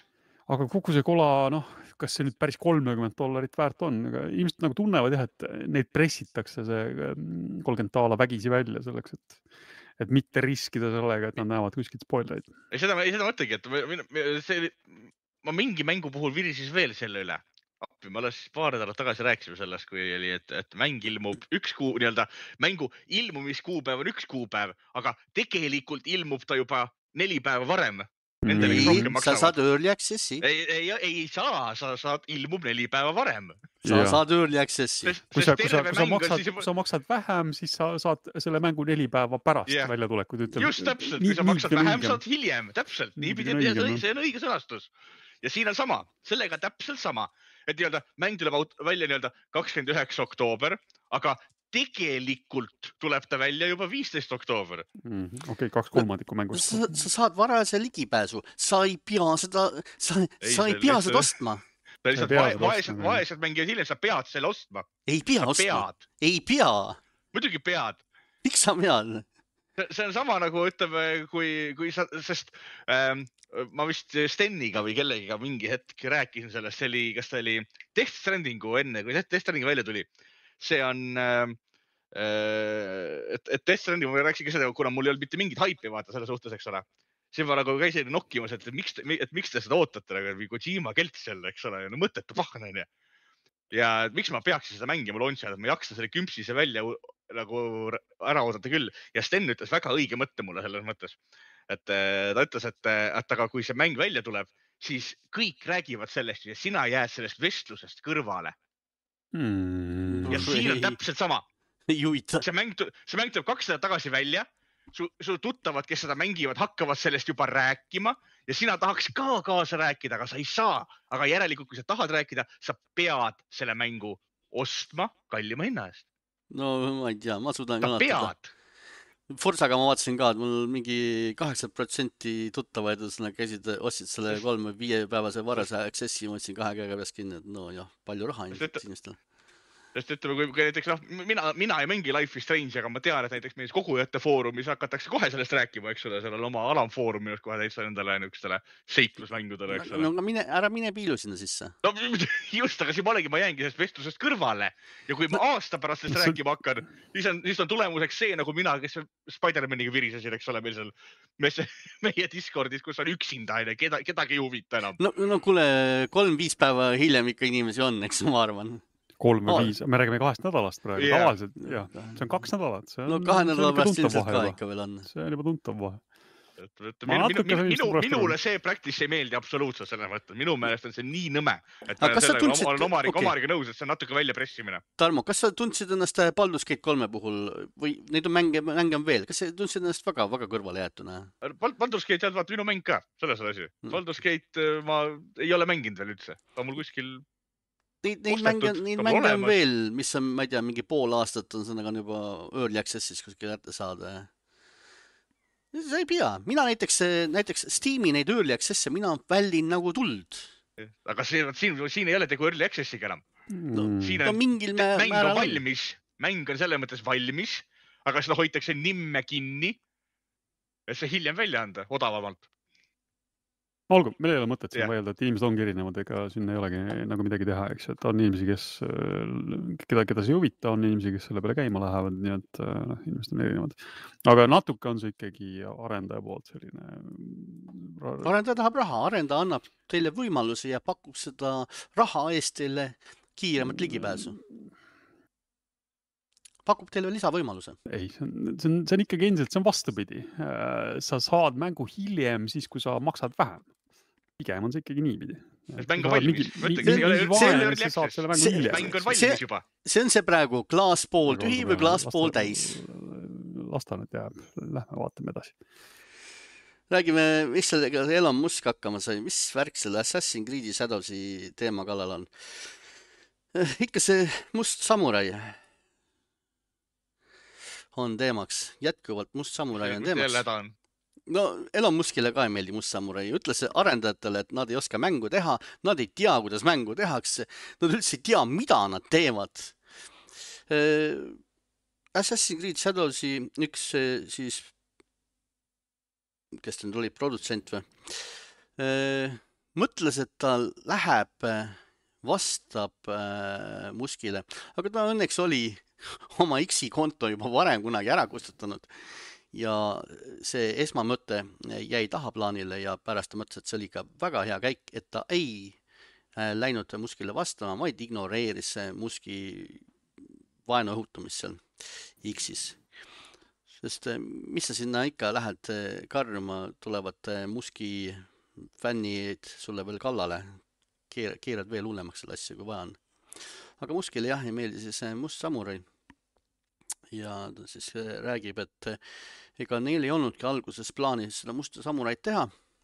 aga kogu see kola, kas see nüüd päris $30 väärt on, aga ilmselt nagu tunnevad jah, et neid pressitakse see 30 taala vägisi välja selleks, et mitte riskida sellega, et nad näevad kuskilt spoilereid. Seda mõtlengi, et ma mingi mängu puhul virisis veel selle üle. Me alles paar nädalat tagasi rääkisime sellest, kui oli, et mäng ilmub mängu ilmumiskuupäev on 1 kuupäev, aga tegelikult ilmub ta juba 4 päeva varem. Sa saad early access'i. Ei saa, sa saad ilmub 4 päeva varem. Sa saad early access'i. Kui sa maksad vähem, siis sa saad selle mängu 4 päeva pärast väljatulekut. Just täpselt, kui sa maksad vähem, saad hiljem. Täpselt, see on õige sõnastus. Ja siin on sama, sellega täpselt sama. Et mäng tuleb välja 29. oktoober, aga tegelikult tuleb ta välja juba 15. oktoober. Okei, 2/3 mängust. Sa saad varajase ligipääsu. Sa ei pea seda ostma. Vaesed mängivad hiljem, sa pead selle ostma. Ei pea ostma. Ei pea. Muidugi pead. Miks sa pead? See on sama nagu ütleme, kui sa, sest ma vist Steniga või kellegiga mingi hetk rääkisin sellest, kas ta oli Death Strandingu enne, kui Death Strandingu välja tuli. See on, et Death Strandingu ma rääkisin ka seda, kuna mul ei olnud mitte mingit haipi vaata selle suhtes, eks ole. See ma nagu käisin nokkimas, et miks te seda ootate, või Kojima kelts jälle, eks ole, mõttetu pahn on. Ja miks ma peaksin seda mängima launch'il, et ma jaksan selle kümpsise välja nagu ära oodata küll. Ja Sten ütles väga õige mõtte mulle selles mõttes. Et ta ütles, et aga kui see mäng välja tuleb, siis kõik räägivad sellest ja sina jääd sellest vestlusest kõrvale. Ja siin on täpselt sama. See mäng tuleb 2 nädalat tagasi välja. Su tuttavad, kes seda mängivad, hakkavad sellest juba rääkima ja sina tahaks ka kaasa rääkida, aga sa ei saa. Aga järelikult, kui sa tahad rääkida, sa pead selle mängu ostma kallima hinna eest. No ma ei tea, ma suudan ka pead. Forzaga ma vaatasin ka, et mul mingi 80% tuttavaid käisid, ostsid selle 3-5 päevase varase accessi, ma võtsin 2 käega peast kinni, et no jah, palju raha inimestel. Sest ütleme, kui näiteks mina ei mängi Life is Strange, aga ma tean, et näiteks mees kogujate foorumis hakatakse kohe sellest rääkima, eks ole, sellel oma alamfoorumil kohe täitsa nendele niisugustele seiklusmängudele, eks ole. No ära mine piilu sinna sisse. No just, aga siin ma jäängi sellest vestlusest kõrvale ja kui ma aasta pärast sellest rääkima hakkan, siis on tulemuseks see, nagu mina, kes Spider-Maniga virisesin, eks ole, meie Discordis, kus on üksinda, kedagi ei huvita enam. No kuule, 3-5 päeva hiljem ikka inimesi on, eks ma arvan. 3-5, me räägime 2 nädalast praegu, tavaliselt, jah, see on 2 nädalat. No 2 nädala pärast ilmselt ka ikka veel on. See on juba tuntav vahe. Minule see praktis ei meeldi absoluutselt selle mõttes. Minu meelest on see nii nõme, et olen omariga nõus, et see on natuke välja pressimine. Tarmo, kas sa tundsid ennast Baldur's Gate 3 puhul või neid on mänge on veel? Kas sa tundsid ennast väga kõrvale jäetuna? Baldur's Gate on vaata minu mäng ka, selles on asi. Baldur's Gate ma ei ole mänginud veel üldse. Ta mul kuskil Neid mänge on veel, mis on, ma ei tea, mingi pool aastat on sõnaga juba early access'is kuskil kätte saada. Sa ei pea. Mina näiteks Steam'i neid early access'e mina väldin nagu tuld. Aga siin ei ole tegu early access'iga enam. Mäng on valmis. Mäng on selle mõttes valmis, aga seda hoitakse nimme kinni, et see hiljem välja anda odavamalt. Olgu, meil ei ole mõtet siin vaielda, et inimesed ongi erinevad, ega siin ei olegi nagu midagi teha, eks, et on inimesi, keda see ei huvita, on inimesi, kes selle peale käima lähevad, nii et inimesed on erinevad. Aga natuke on see ikkagi arendaja poolt selline... Arendaja tahab raha, arendaja annab teile võimalusi ja pakub seda raha eest teile kiiremat ligipääsu. Pakub teile lisavõimaluse. Ei, see on ikkagi endiselt, see on vastupidi. Sa saad mängu hiljem siis, kui sa maksad vähem. Pigem on see ikkagi niipidi. Mäng on valmis. Mäng on valmis juba. See on see praegu klaas pool tühi või klaas pool täis. Lasta nüüd jääb. Lähme vaatame edasi. Räägime, mis sellega Elon Musk hakkama sai. Mis värk selle Assassin's Creed Shadowsi teema kallal on? Ikka see must samurai on teemaks. Jätkuvalt must samurai on teemaks. No Elon Muskile ka ei meeldi must samurai. Ütles arendajatele, et nad ei oska mängu teha, nad ei tea, kuidas mängu tehakse, nad üldse ei tea, mida nad teevad. Assassin's Creed Shadowsi üks siis, kes nüüd oli produtsent või, mõtles, et ta läheb, vastab Muskile, aga ta õnneks oli oma X-i konto juba varem kunagi ära kustutanud ja see esmamõte jäi tahaplaanile ja pärast ta mõtles, et see oli ikka väga hea käik, et ta ei läinud Muskile vastama, vaid ignoreeris Muski vaenu õhutamist seal X-is. Sest mis sa sinna ikka lähed karjuma, tulevad Muski fännid sulle veel kallale, keerad veel hullemaks selle asja, kui vaja on. Aga Muskile jah, ei meeldi siis Must Samurai. Ja ta siis räägib, et ega neil ei olnudki alguses plaanis seda Musta Samurait teha.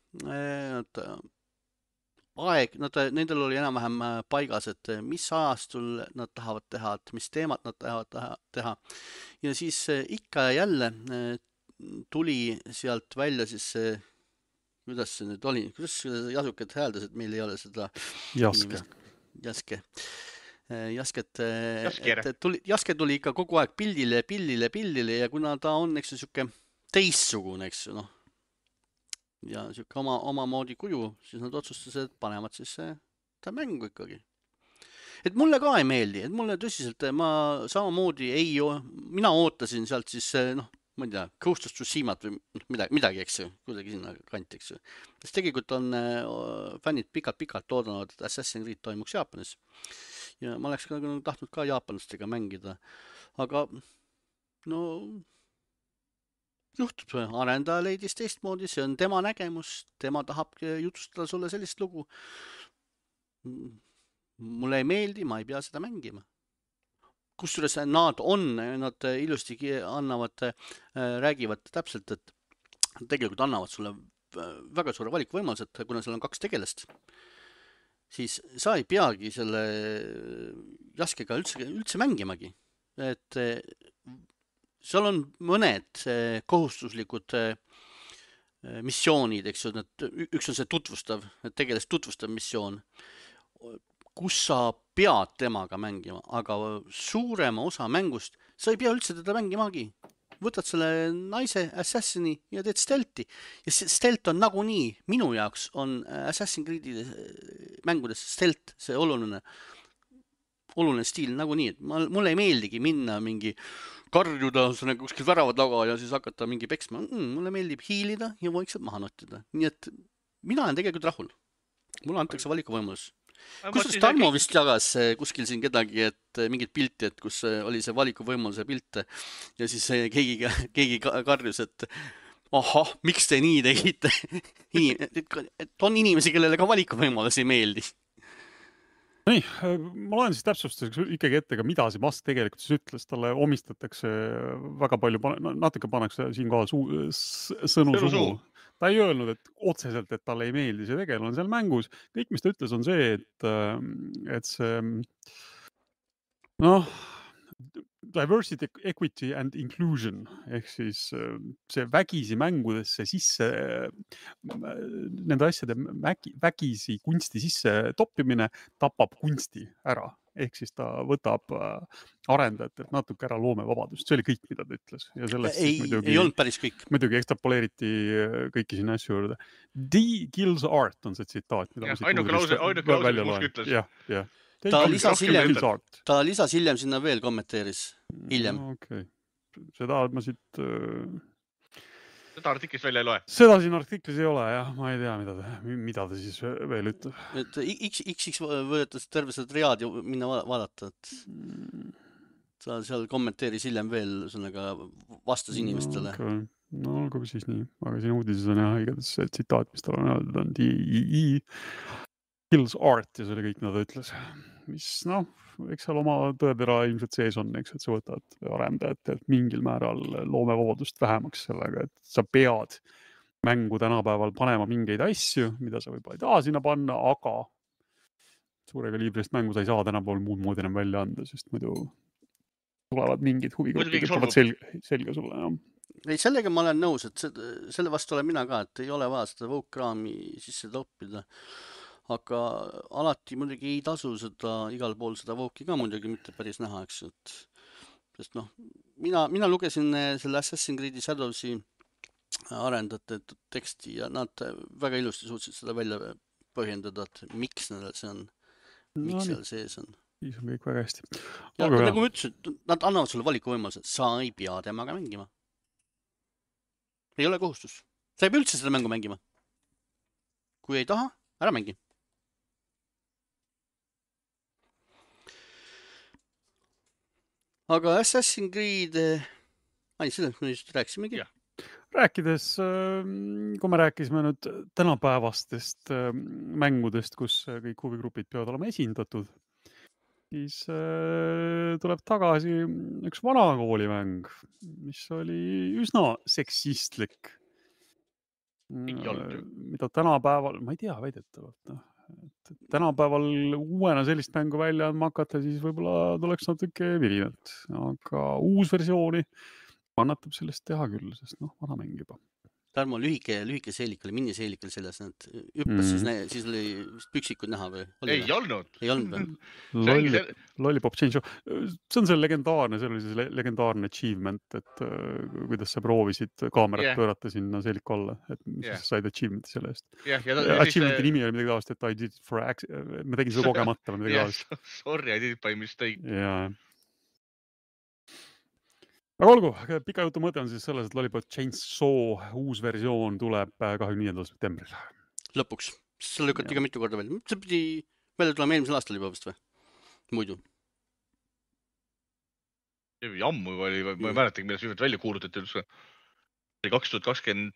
Nendel oli enam-vähem paigas, et mis ajastul nad tahavad teha, et mis teemat nad tahavad teha. Ja siis ikka ja jälle tuli sealt välja siis kuidas see nüüd oli, kuidas Jasukad hääldas, et meil ei ole seda Jaske. Jaske tuli ikka kogu aeg pildile ja kuna ta on, eks ju, siuke teissugune, eks ju, noh. Ja siuke oma moodi kuju, siis nad otsustasid, et panevad siis ta mängu ikkagi. Et mulle ka ei meeldi, et mulle tõsiselt, ma samamoodi mina ootasin sealt siis, noh, ma ei tea, Ghost of Tsushimat või midagi, eks ju, kuidagi sinna kanti, eks ju. Sest tegelikult on fännid pikalt oodanud, et Assassin's Creed toimuks Jaapanis. Ja ma oleks tahtnud ka jaapanlastega mängida, aga no juhtub, arendaja leidis teistmoodi, see on tema nägemus, tema tahab jutustada sulle sellist lugu. Mulle ei meeldi, ma ei pea seda mängima. Kusjuures nad ilusti räägivad täpselt, et tegelikult annavad sulle väga suure valikuvõimalused, kuna seal on 2 tegelast. Siis sa ei peagi selle Jaskega üldse mängimagi. Et seal on mõned kohustuslikud missioonid, eks ju, üks on see tegelast tutvustav missioon, kus sa pead temaga mängima, aga suurema osa mängust sa ei pea üldse teda mängimagi. Võtad selle naise Assassini ja teed stealthi. Ja stealth on nagunii, minu jaoks on Assassin's Creed'i mängudes stealth, see oluline stiil nagunii. Mulle ei meeldigi minna mingi karjuda kuskil väravad laga ja siis hakata mingi peksma. Mulle meeldib hiilida ja vaikselt maha nottida. Nii et mina olen tegelikult rahul. Mulle antakse valikuvõimalus. Kusjuures Tarmo vist jagas kuskil siin kedagi, et mingit pilti, et kus oli see valikuvõimaluse pilt ja siis keegi karjus, et ahah, miks te nii tegite? Et on inimesi, kellele ka valikuvõimalus ei meeldi. Nii, ma loen siis täpsustuseks ikkagi ette, mida see Musk tegelikult siis ütles. Talle omistatakse väga palju, natuke pannakse siinkohal sõnu suhu. Ta ei öelnud, et otseselt, et talle ei meeldi see tegelane seal mängus. Kõik, mis ta ütles, on see, et see, noh, diversity, equity and inclusion, ehk siis see vägisi mängudesse sisse, nende asjade vägisi kunsti sisse toppimine tapab kunsti ära. Ehk siis ta võtab arendajatelt natuke ära loomevabadust. See oli kõik, mida ta ütles. Ja sellest ei olnud päris kõik. Muidugi ekstrapoleeriti kõiki sinna asju juurde. D kills art on see tsitaat. Ainuke lause, kus ütles. Jah. Ta lisas hiljem sinna veel kommenteeris. Hiljem. Okay. Seda ma siit... Seda artiklist välja ei loe. Seda siin artiklis ei ole, jah. Ma ei tea, mida ta siis veel ütleb. Et X võetas terve seda triaadi minna vaadata. Ta seal kommenteeris hiljem veel vastas inimestele. Okay. No olgu siis nii. Aga siin uudises on jah, igatahes see tsitaat, mis tal on öeldud, on D.E. kills art ja see oli kõik, mida ta ütles. Mis, noh, eks seal oma tõetera ilmselt sees on, eks, et sa võtad arendajatelt mingil määral loomevabadust vähemaks sellega, et sa pead mängu tänapäeval panema mingeid asju, mida sa võib-olla ei taha sinna panna, aga suure kaliibrist mängu sa ei saa tänapäeval muud moodi enam välja anda, sest muidu tulevad mingid huvigrupid, ütlevad selga sulle. Jah. Ei, sellega ma olen nõus, et selle vastu olen mina ka, et ei ole vaja seda woke-kraami sisse toppida. Aga alati muidugi ei tasu seda igal pool seda woke'i ka muidugi mitte päris näha, eks. Sest noh, mina lugesin selle Assassin's Creed Shadowsi arendajate teksti ja nad väga ilusti suutsid seda välja põhjendada, et miks neil see on, miks seal sees on. Siis on kõik väga hästi. Ja nagu ma ütlesin, nad annavad sulle valikuvõimaluse, sa ei pea temaga mängima. Ei ole kohustus. Sa ei pea üldse seda mängu mängima. Kui ei taha, ära mängi. Aga Assassin's Creed, sellest me just rääkisimegi. Rääkides, kui me rääkisime nüüd tänapäevastest mängudest, kus kõik huvigrupid peavad olema esindatud, siis tuleb tagasi üks vanakoolimäng, mis oli üsna seksistlik. Mida tänapäeval, ma ei tea väidetavalt, tänapäeval uuena sellist mängu välja andma hakata, siis võib-olla tuleks natuke virinat. Aga uus versiooni kannatab sellest teha küll, sest vana mäng juba. Tarmo, lühike seelik oli, miniseelik oli selles, et hüppas, siis oli püksikud näha või? Ei olnud. Ei olnud või? Lollipop Chain Show. See on see legendaarne, see oli see legendaarne achievement, et kuidas sa proovisid kaamerat pöörata sinna seeliku alla, et mis sa said achievement'i selle eest. Achievement'i nimi oli midagi taost, et I did it for ma tegin seda kogemata või midagi taost. Sorry, I did it by mistake. Jaa. Aga olgu, pika jutu mõte on siis selles, et Lollipop Chainsaw uus versioon tuleb 25. septembril. Lõpuks. See lükati ka mitu korda välja. See pidi välja tulema eelmisel aastal juba vist või? Muidu. Ammu oli, ma ei mäletagi, milles viimati välja kuulutati üldse. 2021,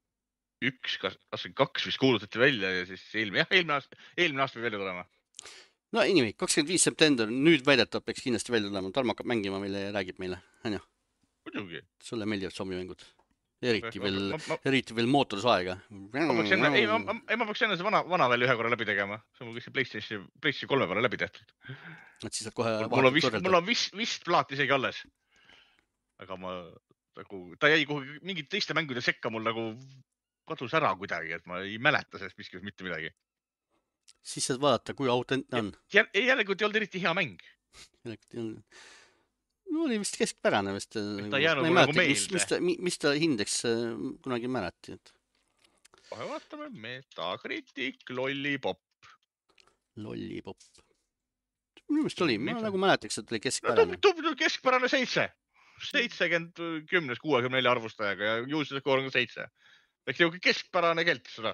2022 vist kuulutati välja ja siis eelmine aasta või välja tulema. No anyway, 25. september, nüüd väidetav peaks kindlasti välja tulema. Tarmo hakkab mängima meile ja räägib meile. Muidugi. Sulle meeldivad zombimängud. Eriti veel mootorsaega. Ma peaks enne see vana veel ühe korra läbi tegema. See on mul PlayStation 3 korra läbi tehtud. Mul on vist plaat isegi alles. Aga ta jäi kuhugi mingid teiste mängude sekka mul nagu kadus ära kuidagi, et ma ei mäleta sellest miskis mitte midagi. Siis saad vaadata, kui autentne on. Jällegi ei olnud eriti hea mäng. No oli vist keskpärane vist. Ta jäänud nagu meelde. Mis ta hindeks kunagi mäleti? Kohe vaatame, Metacritic, Lollipop. Lollipop. Minu meelest oli, ma nagu mäletaks, et oli keskpärane. Keskpärane 7. 70, 10, 64 arvustajaga ja user score on 7. Eks jõugi keskpärane kelt seda.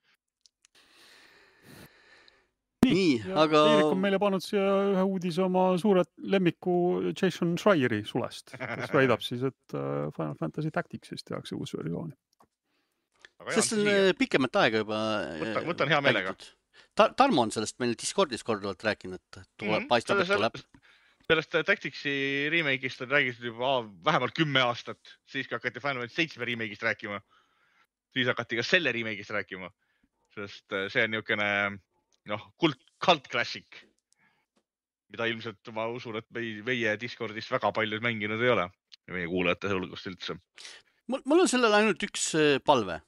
Nii, aga... Eerik on meile pannud siia ühe uudise oma suuret lemmiku Jason Schreieri sulest, kes väidab siis, et Final Fantasy Tacticsist tehakse uus versiooni. Sest on pikemat aega juba... Võtan hea meelega. Tarmo on sellest meil Discordis korduvalt rääkinud, et paistab, et tuleb. Sellest Tacticsi remake'ist on räägitud juba vähemalt 10 aastat. Siis hakati Final Fantasy 7 remake'ist rääkima. Siis hakati ka selle remake'ist rääkima. Sest see on niisugune... cult classic, mida ilmselt ma usun, et meie Discordis väga paljud mänginud ei ole ja meie kuulajate hulgast üldse. Mul on sellele ainult üks palve.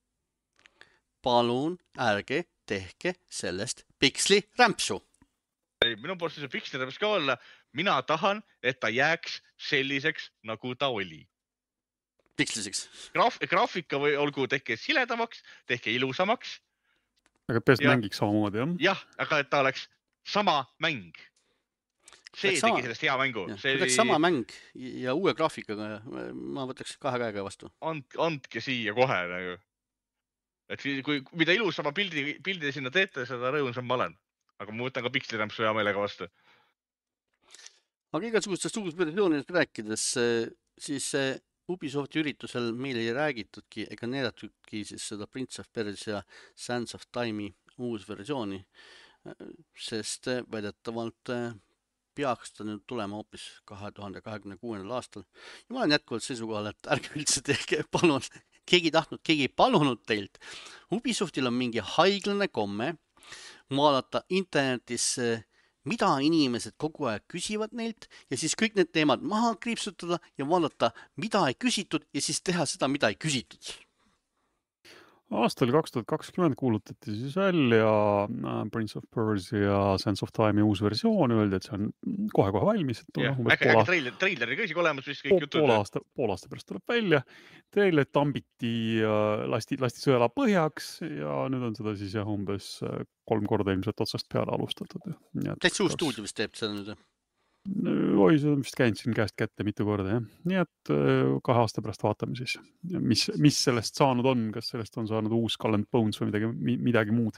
Palun ärge tehke sellest piksli rämpsu. Minu poolt see piksli rämps ka olla. Mina tahan, et ta jääks selliseks, nagu ta oli. Piksliseks. Graafika või olgu tehke siledamaks, tehke ilusamaks. Aga peast mängiks samamoodi, jah? Jah, aga et ta oleks sama mäng. See tegi sellest hea mängu. Kui oleks sama mäng ja uue graafikaga, ma võtaks 2 käega vastu. Andke siia kohe. Et mida ilusama pildi sinna teete, seda rõõmsam ma olen. Aga ma võtan ka pikslirämpsu hea meelega vastu. Aga igasugustest uusversioonidest rääkides, siis Ubisofti üritusel meil ei räägitudki ega näidatudki siis seda Prince of Persia Sands of Time'i uus versiooni, sest väidetavalt peaks ta nüüd tulema hoopis 2026. aastal. Ja ma olen jätkuvalt seisukohal, et ärge üldse tehke, palun, keegi ei palunud teilt. Ubisoftil on mingi haiglane komme vaadata internetis mida inimesed kogu aeg küsivad neilt ja siis kõik need teemad maha kriipsutada ja vaadata, mida ei küsitud ja siis teha seda, mida ei küsitud. Aastal 2020 kuulutati siis välja Prince of Persia Sands of Time'i uus versioon, öeldi, et see on kohe-kohe valmis. Äge treileri ka isegi olemas vist kõik jutud. Pool aasta pärast tuleb välja. Treiler tambiti, lasti sõela põhjaks ja nüüd on seda siis umbes 3 korda ilmselt otsast peale alustatud. Täitsa uus stuudio vist teeb seda nüüd? Oi, see on vist käinud siin käest kätte mitu korda, jah. Nii et 2 aasta pärast vaatame siis, mis sellest saanud on, kas sellest on saanud uus Skull and Bones või midagi muud.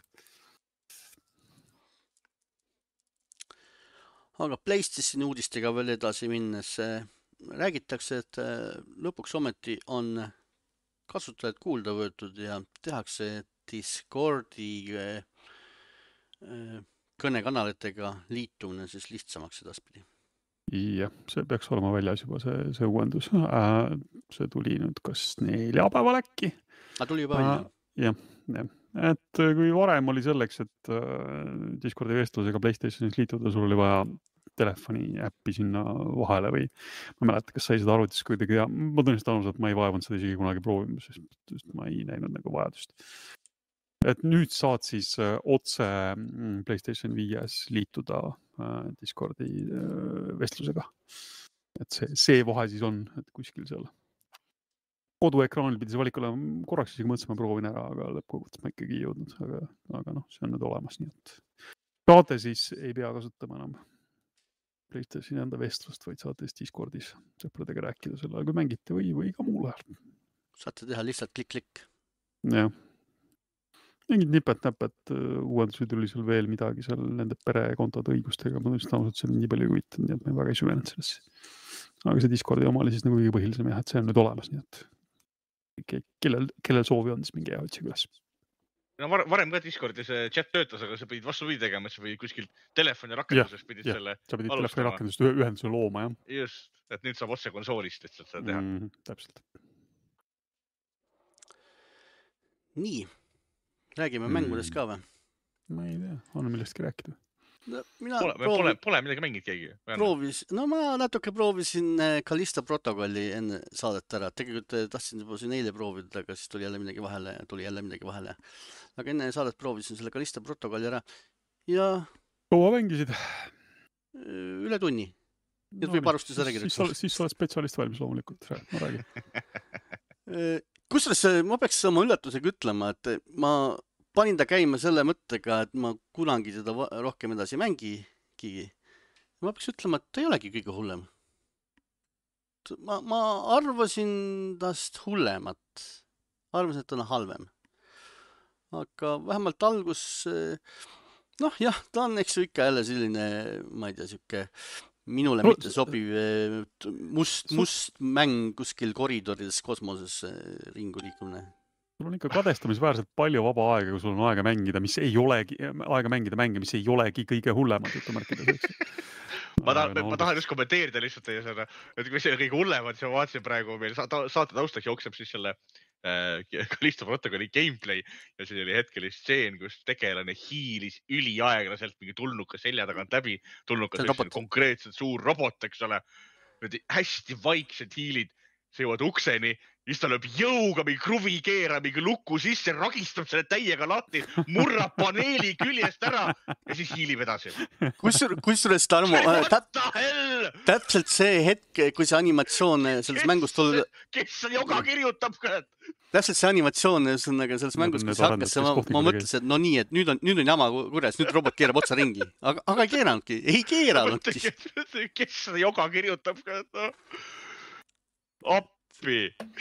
Aga PlayStationi uudistega veel edasi minnes räägitakse, et lõpuks ometi on kasutajad kuulda võetud ja tehakse Discordi kõnekanalitega liitumine siis lihtsamaks edaspidi. Jah, see peaks olema väljas juba see uuendus. See tuli nüüd kas neljapäeval äkki. Tuli juba välja? Jah. Et kui varem oli selleks, et Discordi vestlusega PlayStationis liituda, sul oli vaja telefoni äppi sinna vahele või ma mäletan, kas sai seda arvutis kuidagi ja ma tunnistan ausalt, et ma ei vaevanud seda isegi kunagi proovima, sest ma ei näinud nagu vajadust. Et nüüd saad siis otse PlayStation 5 liituda Discordi vestlusega. Et see vahe siis on, et kuskil seal koduekraanil pidi see valik olema, korraks isegi mõtlesime, proovin ära, aga lõppkokkuvõttes ma ikkagi ei jõudnud, aga see on nüüd olemas, nii et saate siis ei pea kasutama enam PlayStationi enda vestlust, vaid saate siis Discordis sõpradega rääkida selle, kui mängite või ka muul ajal. Saate teha lihtsalt klikk-klikk. Jah. Mingid nipet-näpet uuendusi tuli seal veel midagi seal nende perekontode õigustega. Ma tunnistan ausalt, see on nii palju huvitanud, nii et ma ei väga ei süvenenud sellesse. Aga see Discordi oma oli siis nagu kõige põhilisem, et see on nüüd olemas, nii et kellel soovi on, siis mingi hea otsige üles. No varem ka Discordis chat töötas, aga sa pidid vastupidi tegema, et sa pidid kuskil telefoni rakendusest pidid selle alustama. Sa pidid telefoni rakendusest ühenduse looma, jah. Just, et nüüd saab otse konsoolist lihtsalt seda teha. Täpselt. Nii. Räägime mängudest ka või? Ma ei tea, on millestki rääkida. Pole midagi mängid keegi? Ma natuke proovisin Callisto protokolli enne saadet ära. Tegelikult tahtsin juba siin eile proovida, aga siis tuli jälle midagi vahele. Aga enne saadet proovisin selle Callisto protokolli ära. Ja... Kaua mängisid? Üle tunni. Nüüd võib arvustada seda kirjutada. Siis oled spetsialist valmis loomulikult. Ma räägin. Kusjuures ma peaks oma üllatusega ütlema, et ma panin ta käima selle mõttega, et ma kunagi teda rohkem edasi mängigi. Ma peaks ütlema, et ta ei olegi kõige hullem. Ma arvasin tast hullemat. Arvasin, et ta on halvem. Aga vähemalt algus, ta on eks ikka jälle selline, ma ei tea, siuke minule mitte sobiv must mäng kuskil koridorides kosmoses ringu liikumine. Sul on ikka kadestamisväärselt palju vaba aega, kui sul on aega mängida mänge, mis ei olegi kõige hullemad jutumärkides. Ma tahan just kommenteerida lihtsalt teie seda, et kui see kõige hullemad, siis ma vaatasin praegu meil saate taustaks jookseb siis selle Callisto protokolli gameplay ja see oli hetkel stseen, kus tegelane hiilis üliaeglaselt mingi tulnuka selja tagant läbi. Tulnukas on konkreetselt suur robot, eks ole. Nüüd hästi vaiksed hiilid, see jõuad ukseni, siis ta lööb jõuga mingi kruvi keera, mingi luku sisse, ragistab selle täiega lahti, murrab paneeli küljest ära ja siis hiilib edasi. Kusjuures Tarmo, täpselt see hetk, kui see animatsioon selles mängus tuli... Kes joga kirjutab? Täpselt see animatsioon selles mängus, kui see hakkas, ma mõtlesin, et no nii, et nüüd on jama kurjas, nüüd robot keerab otsa ringi. Aga ei keeranudki. Kes seda joga kirjutab? Appi!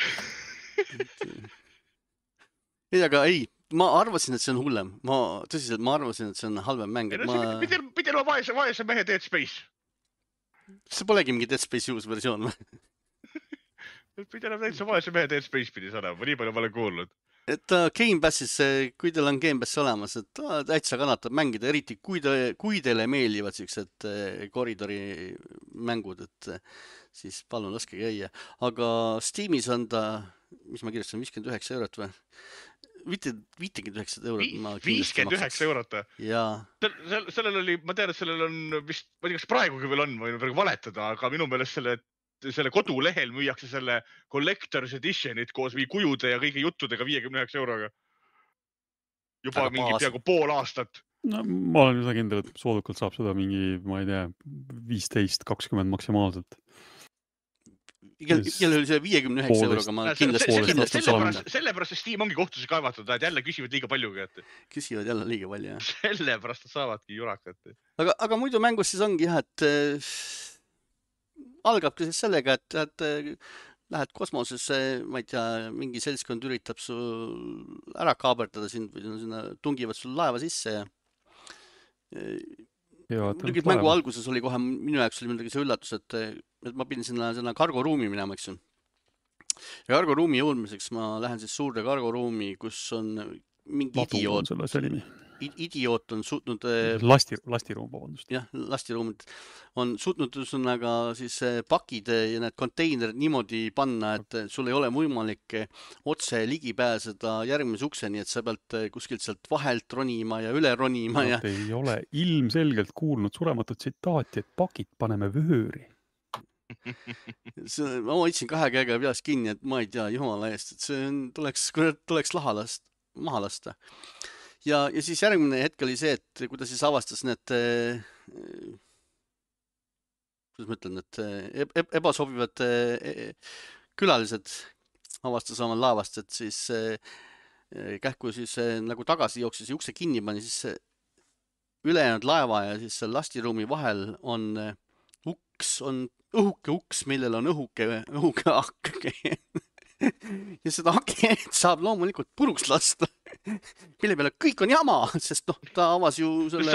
Ma arvasin, et see on hullem. Tõsiselt, ma arvasin, et see on halvem mäng. Pidi olema vaese mehe Dead Space. See polegi mingi Dead Space uus versioon või? Pidi olema täitsa vaese mehe Dead Space pidi olema, nii palju ma olen kuulnud. Et Game Passis, kui teil on Game Pass olemas, et täitsa kannatab mängida, eriti kui teile meeldivad sellised koridori mängud, et siis palun laske käia. Aga Steamis on ta, mis ma kirjastasin, 59 eurot või? 59 eurot. 59 eurot? Jaa. Sellel oli, ma tean, et sellel on vist, ma ei tea, kas praegugi veel on, ma võin valetada, aga minu meelest selle kodulehel müüakse selle Collector's Editionit koos kujude ja kõigi juttudega 59 euroga. juba mingi peaaegu pool aastat. No, ma olen üsna kindel, et soodukalt saab seda mingi, ma ei tea, 15-20 maksimaalselt. Kelle oli see 59 euroga, ma kindlasti sellepärast Steam ongi kohtusse kaevatud, et jälle küsivad liiga palju. Küsivad jälle liiga palju, jah. Sellepärast nad saavadki jurakat. Aga muidu mängus siis ongi, jah, et algabki siis sellega, et lähed kosmosesse, ma ei tea, mingi seltskond üritab su ära kaaberdada sind või sinna tungivad sul laeva sisse ja mängu alguses oli kohe, minu jaoks oli midagi see üllatus, et ma pidin sinna kargoruumi minema, eks ju. Ja kargoruumi jõudmiseks ma lähen siis suurde kargoruumi, kus on mingi idioot on suutnud lastiruum, vabandust. Jah, lastiruumid on suutnud siis pakid ja need konteinerid niimoodi panna, et sul ei ole võimalik otse ligi pääseda järgmise ukseni, et sa pealt kuskilt sealt vahelt ronima ja üle ronima. Nad ei ole ilmselgelt kuulnud surematut tsitaati, et pakid paneme vööri. Ma hoidsin 2 käega peast kinni, et ma ei tea, jumala eest, et see tuleks maha lasta. Ja siis järgmine hetk oli see, et kuidas siis avastas need, kuidas ma ütlen, need ebasobivad külalised avastas oma laevast, et siis kähku siis nagu tagasi jooksis ja ukse kinni pani, siis ülejäänud laeva ja siis lastiruumi vahel on õhuke uks, millel on õhuke akk. Ja seda aket saab loomulikult puruks lasta, mille peale kõik on jama, sest ta avas ju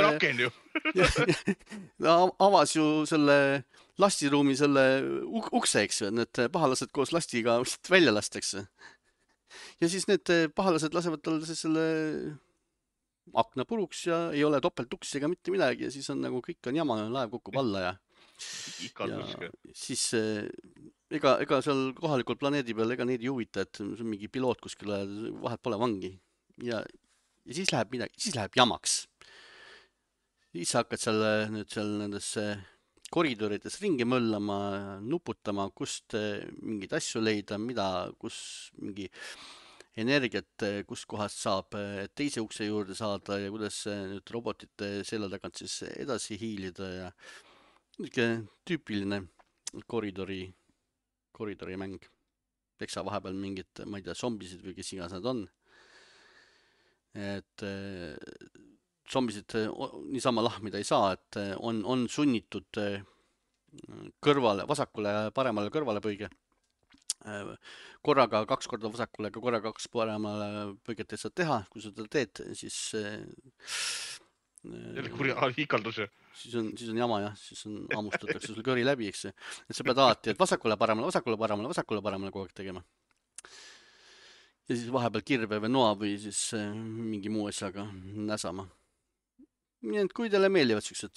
ta avas ju selle lastiruumi selle ukse, eks ju, et need pahalased koos lastiga välja lastakse. Ja siis need pahalased lasevad talle selle akna puruks ja ei ole topeltuks ega mitte midagi ja siis on nagu kõik on jama, laev kukub alla ja siis ega seal kohalikul planeedi peal ega neid ei huvita, et see on mingi piloot kuskil vahet pole vangi ja siis läheb jamaks. Siis sa hakkad seal nendes koridorides ringi möllama, nuputama, kust mingid asju leida, kus mingi energiat, kust kohast saab teise ukse juurde saada ja kuidas nüüd robotite selja tagant siis edasi hiilida ja tüüpiline koridori mäng. Eks sa vahepeal mingid, ma ei tea, zombisid või kes iganes nad on. Et zombisid niisama lahmida ei saa, et on sunnitud kõrvale, vasakule ja paremale kõrvale põige. Korraga 2 korda vasakule ja korraga 2 paremale põiget ei saa teha. Kui sa seda teed, siis ikaldus ju. Siis on jama, jah. Siis ammustatakse sul kõri läbi, eks. Et sa pead alati, et vasakule paremale kogu aeg tegema. Ja siis vahepeal kirve või noa või siis mingi muu asjaga näsama. Nii et kui teile meeldivad sellised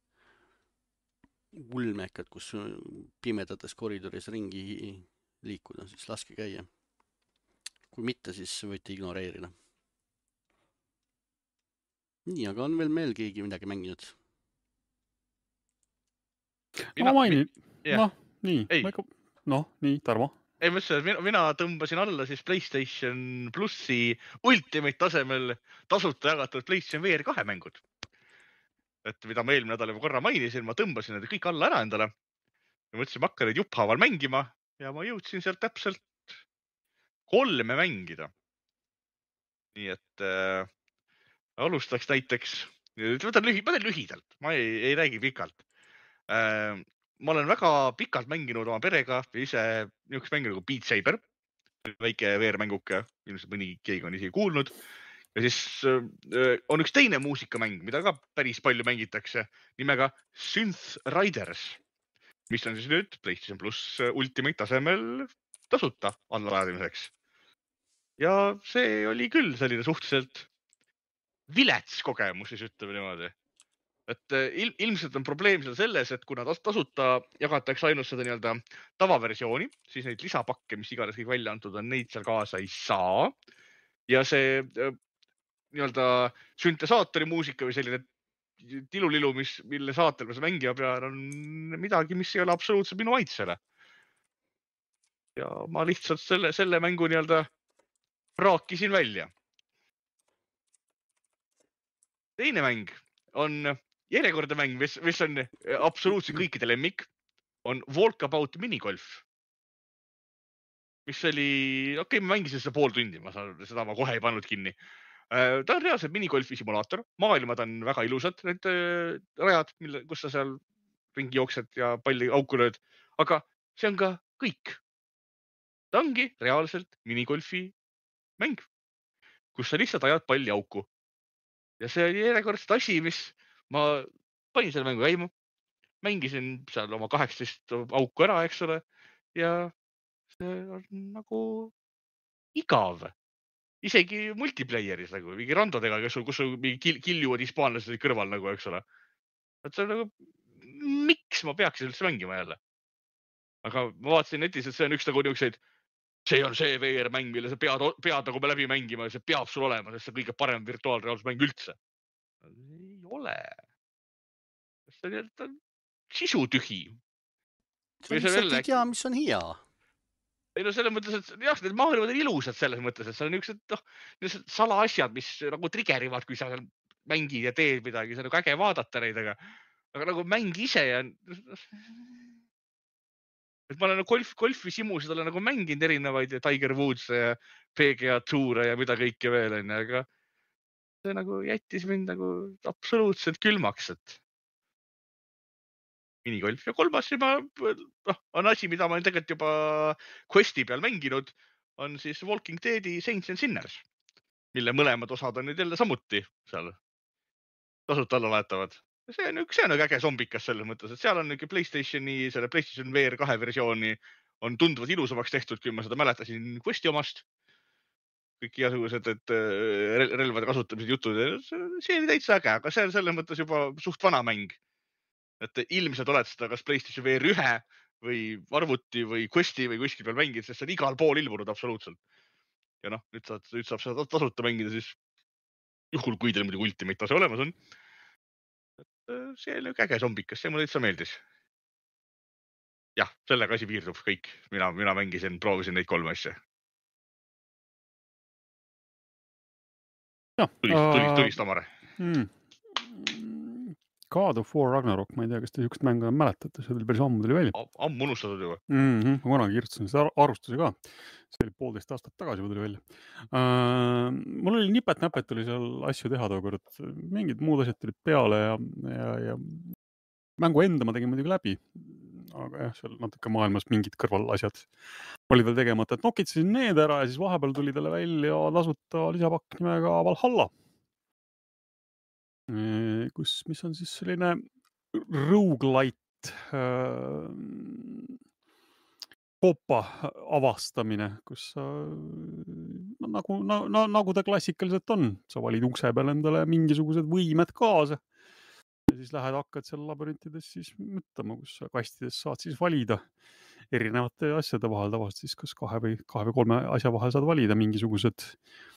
ulmekad, kus pimedates koridoris ringi liikuda, siis laske käia. Kui mitte, siis võite ignoreerida. Nii, aga on veel meil keegi midagi mänginud? Ma mainin. Nii, Tarmo. Ei, mina tõmbasin alla siis PlayStation Plussi Ultimate tasemel tasuta jagatud PlayStation VR 2 mängud. Et mida ma eelmine nädal juba korra mainisin, ma tõmbasin need kõik alla ära endale. Ja mõtlesin, ma hakkan neid jupphaaval mängima ja ma jõudsin sealt täpselt 3 mängida. Nii et alustaks näiteks, ma teen lühidalt, ma ei räägi pikalt. Ma olen väga pikalt mänginud oma perega ja ise niisugust mängu nagu Beat Saber, väike VR-mänguke, ilmselt mõni keegi on isegi kuulnud. Ja siis on üks teine muusikamäng, mida ka päris palju mängitakse, nimega Synth Riders, mis on siis nüüd PlayStation Plus Ultimate tasemel tasuta allalaadimiseks. Ja see oli küll selline suhteliselt vilets kogemus, siis ütleme niimoodi. Et ilmselt on probleem selles, et kuna tasuta jagatakse ainult seda nii-öelda tavaversiooni, siis neid lisapakke, mis iganes kõik välja antud on, neid seal kaasa ei saa. Ja see nii-öelda süntesaatori muusika või selline tilulilu, mille saatel me mängima peal on midagi, mis ei ole absoluutselt minu maitsele. Ja ma lihtsalt selle mängu nii-öelda raakisin välja. teine mäng on järjekordne mäng, mis on absoluutselt kõikide lemmik, on Walkabout minigolf. Mis oli, okei, ma mängisin seda pool tundi, seda ma kohe ei pannud kinni. Ta on reaalselt minigolfi simulaator, maailmad on väga ilusad, need rajad, kus sa seal ringi jooksed ja palli auku lööd, aga see on ka kõik. Ta ongi reaalselt minigolfi mäng, kus sa lihtsalt ajad palli auku. Ja see oli järjekordselt asi, mis ma panin selle mängu käima, mängisin seal oma 18 auku ära, eks ole, ja see on nagu igav. Isegi multiplayeris nagu, mingi randodega, kus sul kiljuvad hispaanlased kõrval nagu, eks ole. See on nagu, miks ma peaksin üldse mängima jälle? Aga ma vaatasin netis, et see on üks nagu niukseid, see on see VR-mäng, mille sa pead nagu läbi mängima ja see peab sul olema, sest see kõige parem virtuaalreaalsusmäng üldse. Ei ole. See on sisu tühi. See lihtsalt ei tea, mis on hea. Ei no selles mõttes, et jah, need maailmad on ilusad selles mõttes, et seal on niisugused salaasjad, mis nagu trigerivad, kui sa mängid ja teed midagi, see on nagu äge vaadata neid, aga nagu mäng ise ja et ma olen golfi simusid olen nagu mänginud erinevaid ja Tiger Woods ja PGA Toure ja mida kõike veel on, aga see nagu jättis mind nagu absoluutselt külmaks, et minigolf ja kolmas on asi, mida ma olen tegelikult juba Questi peal mänginud, on siis Walking Deadi Saints and Sinners, mille mõlemad osad on nüüd jälle samuti seal tasuta alla laetavad. See on üks äge zombikas selles mõttes, et seal on selle PlayStation VR 2 versiooni on tunduvalt ilusamaks tehtud, kui ma seda mäletasin Questi omast. Kõik igasugused relvade kasutamised jutud. See oli täitsa äge, aga see on selles mõttes juba suht vana mäng. Et ilmselt oled seda kas PlayStation VR 1 või arvuti või Questi või kuskil peal mängid, sest see on igal pool ilmunud absoluutselt. Ja nüüd saab seda tasuta mängida siis juhul, kui teil muidugi Ultimate tase olemas on. See oli äge zombikas, see mulle täitsa meeldis. Jah, sellega asi piirdub kõik. Mina mängisin, proovisin neid 3 asja. Tulist Omar. God of War Ragnarok, ma ei tea, kas te niisugust mängu mäletate, see tuli päris ammu tuli välja. Ammu unustatud juba. Ma kunagi kirjutasin seda arvustuse ka. See oli 1,5 aastat tagasi tuli välja. Mul oli nipet-näpet oli seal asju teha tookord. Mingid muud asjad tulid peale ja mängu enda ma tegin muidugi läbi. Aga jah, seal natuke maailmas mingid kõrvalasjad oli veel tegemata. Et nokitsin need ära ja siis vahepeal tuli talle välja tasuta lisapakk nimega Valhalla. Mis on siis selline roguelite kopa avastamine, kus sa nagu ta klassikaliselt on. Sa valid ukse peal endale mingisugused võimed kaasa ja siis lähed hakkad seal labürüntides siis mõtlema, kus sa kastides saad siis valida erinevate asjade vahel tavaliselt siis kas 2 või 3 asja vahel saad valida mingisugused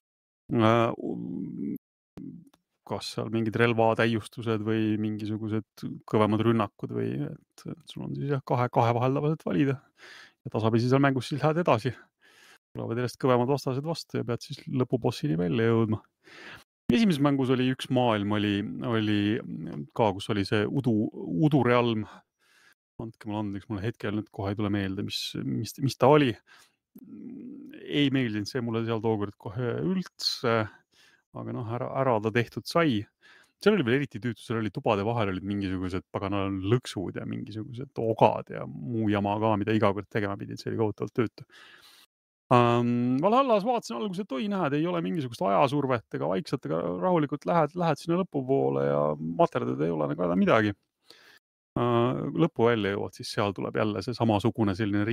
kas seal mingid relvatäiustused või mingisugused kõvemad rünnakud või et sul on siis jah 2 vahel tavaliselt valida ja tasapisi seal mängus siis lähed edasi. Tulevad järjest kõvemad vastased vastu ja pead siis lõpubossini välja jõudma. Esimeses mängus oli üks maailm oli ka, kus oli see udurealm. Andke mulle andeks, mulle hetkel nüüd kohe ei tule meelde, mis ta oli. Ei meeldinud see mulle seal tookord kohe üldse. Aga ära ta tehtud sai. Seal oli veel eriti tüütu, seal oli tubade vahel olid mingisugused paganal lõksud ja mingisugused ogad ja muu jama ka, mida iga kord tegema pidid, see oli kohutavalt tüütu. Valhallas vaatasin alguses, et oi näed, ei ole mingisugust ajasurvet ega vaikselt, ega rahulikult lähed sinna lõpupoole ja materdad ei ole nagu midagi. Lõpu välja jõuad, siis seal tuleb jälle see samasugune selline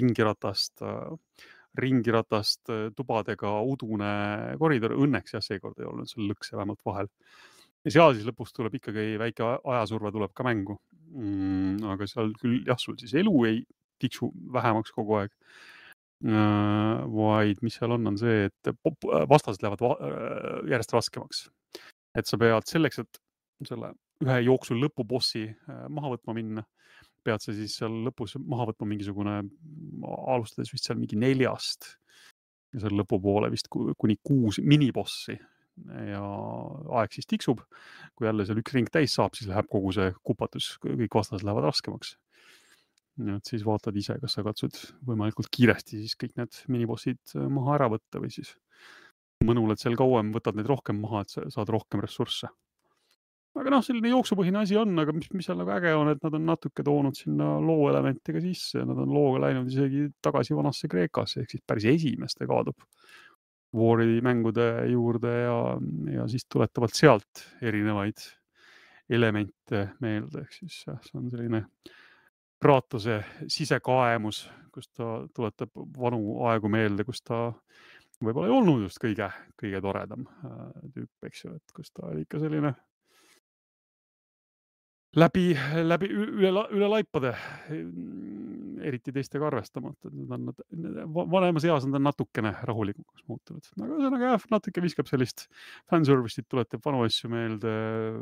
ringiratast tubadega udune koridor. Õnneks jah, seekord ei olnud seal lõkse vähemalt vahel. Ja seal siis lõpus tuleb ikkagi väike ajasurve tuleb ka mängu. Aga seal küll jah, sul siis elu ei tiksu vähemaks kogu aeg. Vaid mis seal on see, et vastased lähevad järjest raskemaks. Et sa pead selleks, et selle ühe jooksul lõpubossi maha võtma minna, pead sa siis seal lõpus maha võtma mingisugune, alustades vist seal mingi 4 ja seal lõpupoole vist kuni 6 minibossi. ja aeg siis tiksub. Kui jälle seal üks ring täis saab, siis läheb kogu see kupatus, kõik vastased lähevad raskemaks. Et siis vaatad ise, kas sa katsud võimalikult kiiresti siis kõik need minibossid maha ära võtta või siis mõnuled seal kauem, võtad neid rohkem maha, et saad rohkem ressursse. Aga selline jooksupõhine asi on, aga mis seal nagu äge on, et nad on natuke toonud sinna looelemente ka sisse. Nad on looga läinud isegi tagasi vanasse Kreekasse, ehk siis päris esimeste kaadub War'i mängude juurde ja siis tuletavalt sealt erinevaid elemente meelde. Ehk siis see on selline Kratose sisekaemus, kus ta tuletab vanu aegu meelde, kus ta võib-olla ei olnud just kõige toredam tüüp, eks ju, et kus ta oli ikka selline läbi üle laipade, eriti teistega arvestamata. Vanemas eas on ta natukene rahulikumaks muutunud. Aga ühesõnaga natuke viskab sellist fanservice'it, tuletab vanu asju meelde.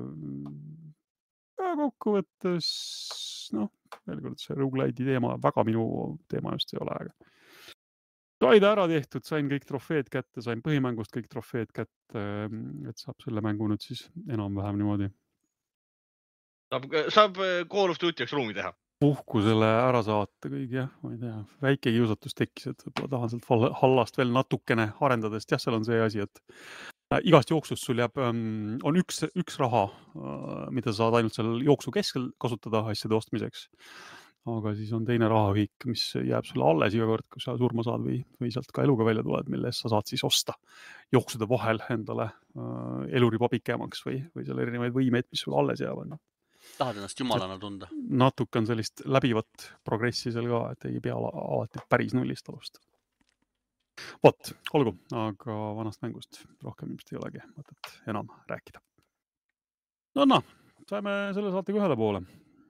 Kokkuvõttes, veel kord see roguelite'i teema, väga minu teema just ei ole, aga sai ta ära tehtud, sain kõik trofeed kätte, sain põhimängust kõik trofeed kätte, et saab selle mängu nüüd siis enam-vähem niimoodi. Saab Call of Duty ruumi teha. Puhkusele ära saata kõik, jah, ma ei tea, väike kiusatus tekkis, et võib-olla tahan sealt hallast veel natukene arendada, sest jah, seal on see asi, et igast jooksust sul jääb, on üks raha, mida sa saad ainult seal jooksu keskel kasutada asjade ostmiseks. Aga siis on teine rahaühik, mis jääb sulle alles iga kord, kui sa surma saad või sealt ka eluga välja tuled, mille eest sa saad siis osta jooksude vahel endale eluriba pikemaks või seal erinevaid võimeid, mis sulle alles jäävad. Tahad ennast jumalana tunda? Natuke on sellist läbivat progressi seal ka, et ei pea alati päris nullist alustada. Vot, olgu, aga vanast mängust rohkem ilmselt ei olegi mõtet enam rääkida. Saime selle saatega ühele poole.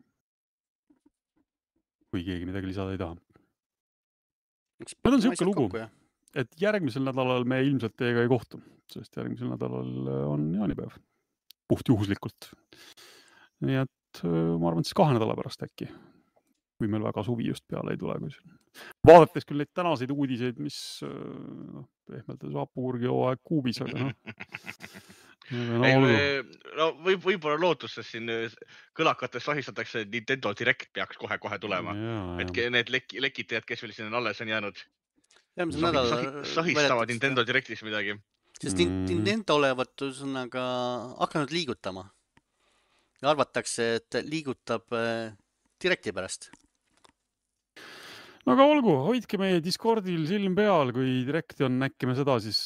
Kui keegi midagi lisada ei taha. Nüüd on siuke lugu, et järgmisel nädalal me ilmselt teiega ei kohtu, sest järgmisel nädalal on jaanipäev. Puht juhuslikult. Nii et ma arvan, siis 2 nädala pärast äkki, kui meil väga suvi just peale ei tule. Vaadates küll neid tänaseid uudiseid, mis pehmeldas Hapukurgi hooaeg kuubis, aga võib-olla lootustes siin kõlakates sahistatakse, et Nintendo Direct peaks kohe tulema. Et need lekitajad, kes veel siin alles on jäänud, sahistavad Nintendo Directis midagi. Sest Nintendo olevat hakanud liigutama. Ja arvatakse, et liigutab Directi pärast. No aga olgu, hoidke meie Discordil silm peal, kui Directi on, äkki me seda siis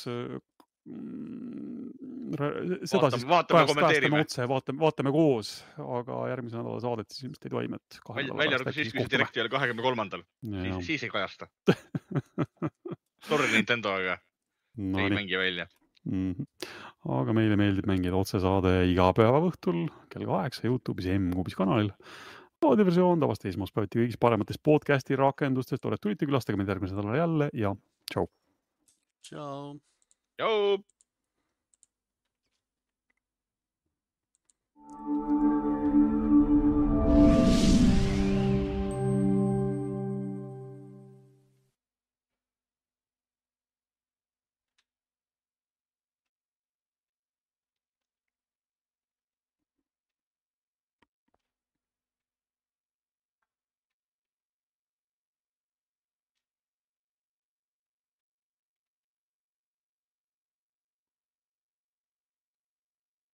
vaatame, kommenteerime. Vaatame koos, aga järgmise nädala saadet siis ilmselt ei toimet. Välja arvatud siis, kui see Directi oli 23. Siis ei kajasta. Sorry Nintendo, aga ei mängi välja. Aga meile meeldib mängida otsesaade iga päeva õhtul kell 8 YouTube'is ja M-Kuubis kanalil. Audioversioon tavasti esmaspäeviti kõigis paremates podcasti rakendustest. Oled tulite külastage meid järgmise nädala jälle ja tšau. Tšau. Tšau.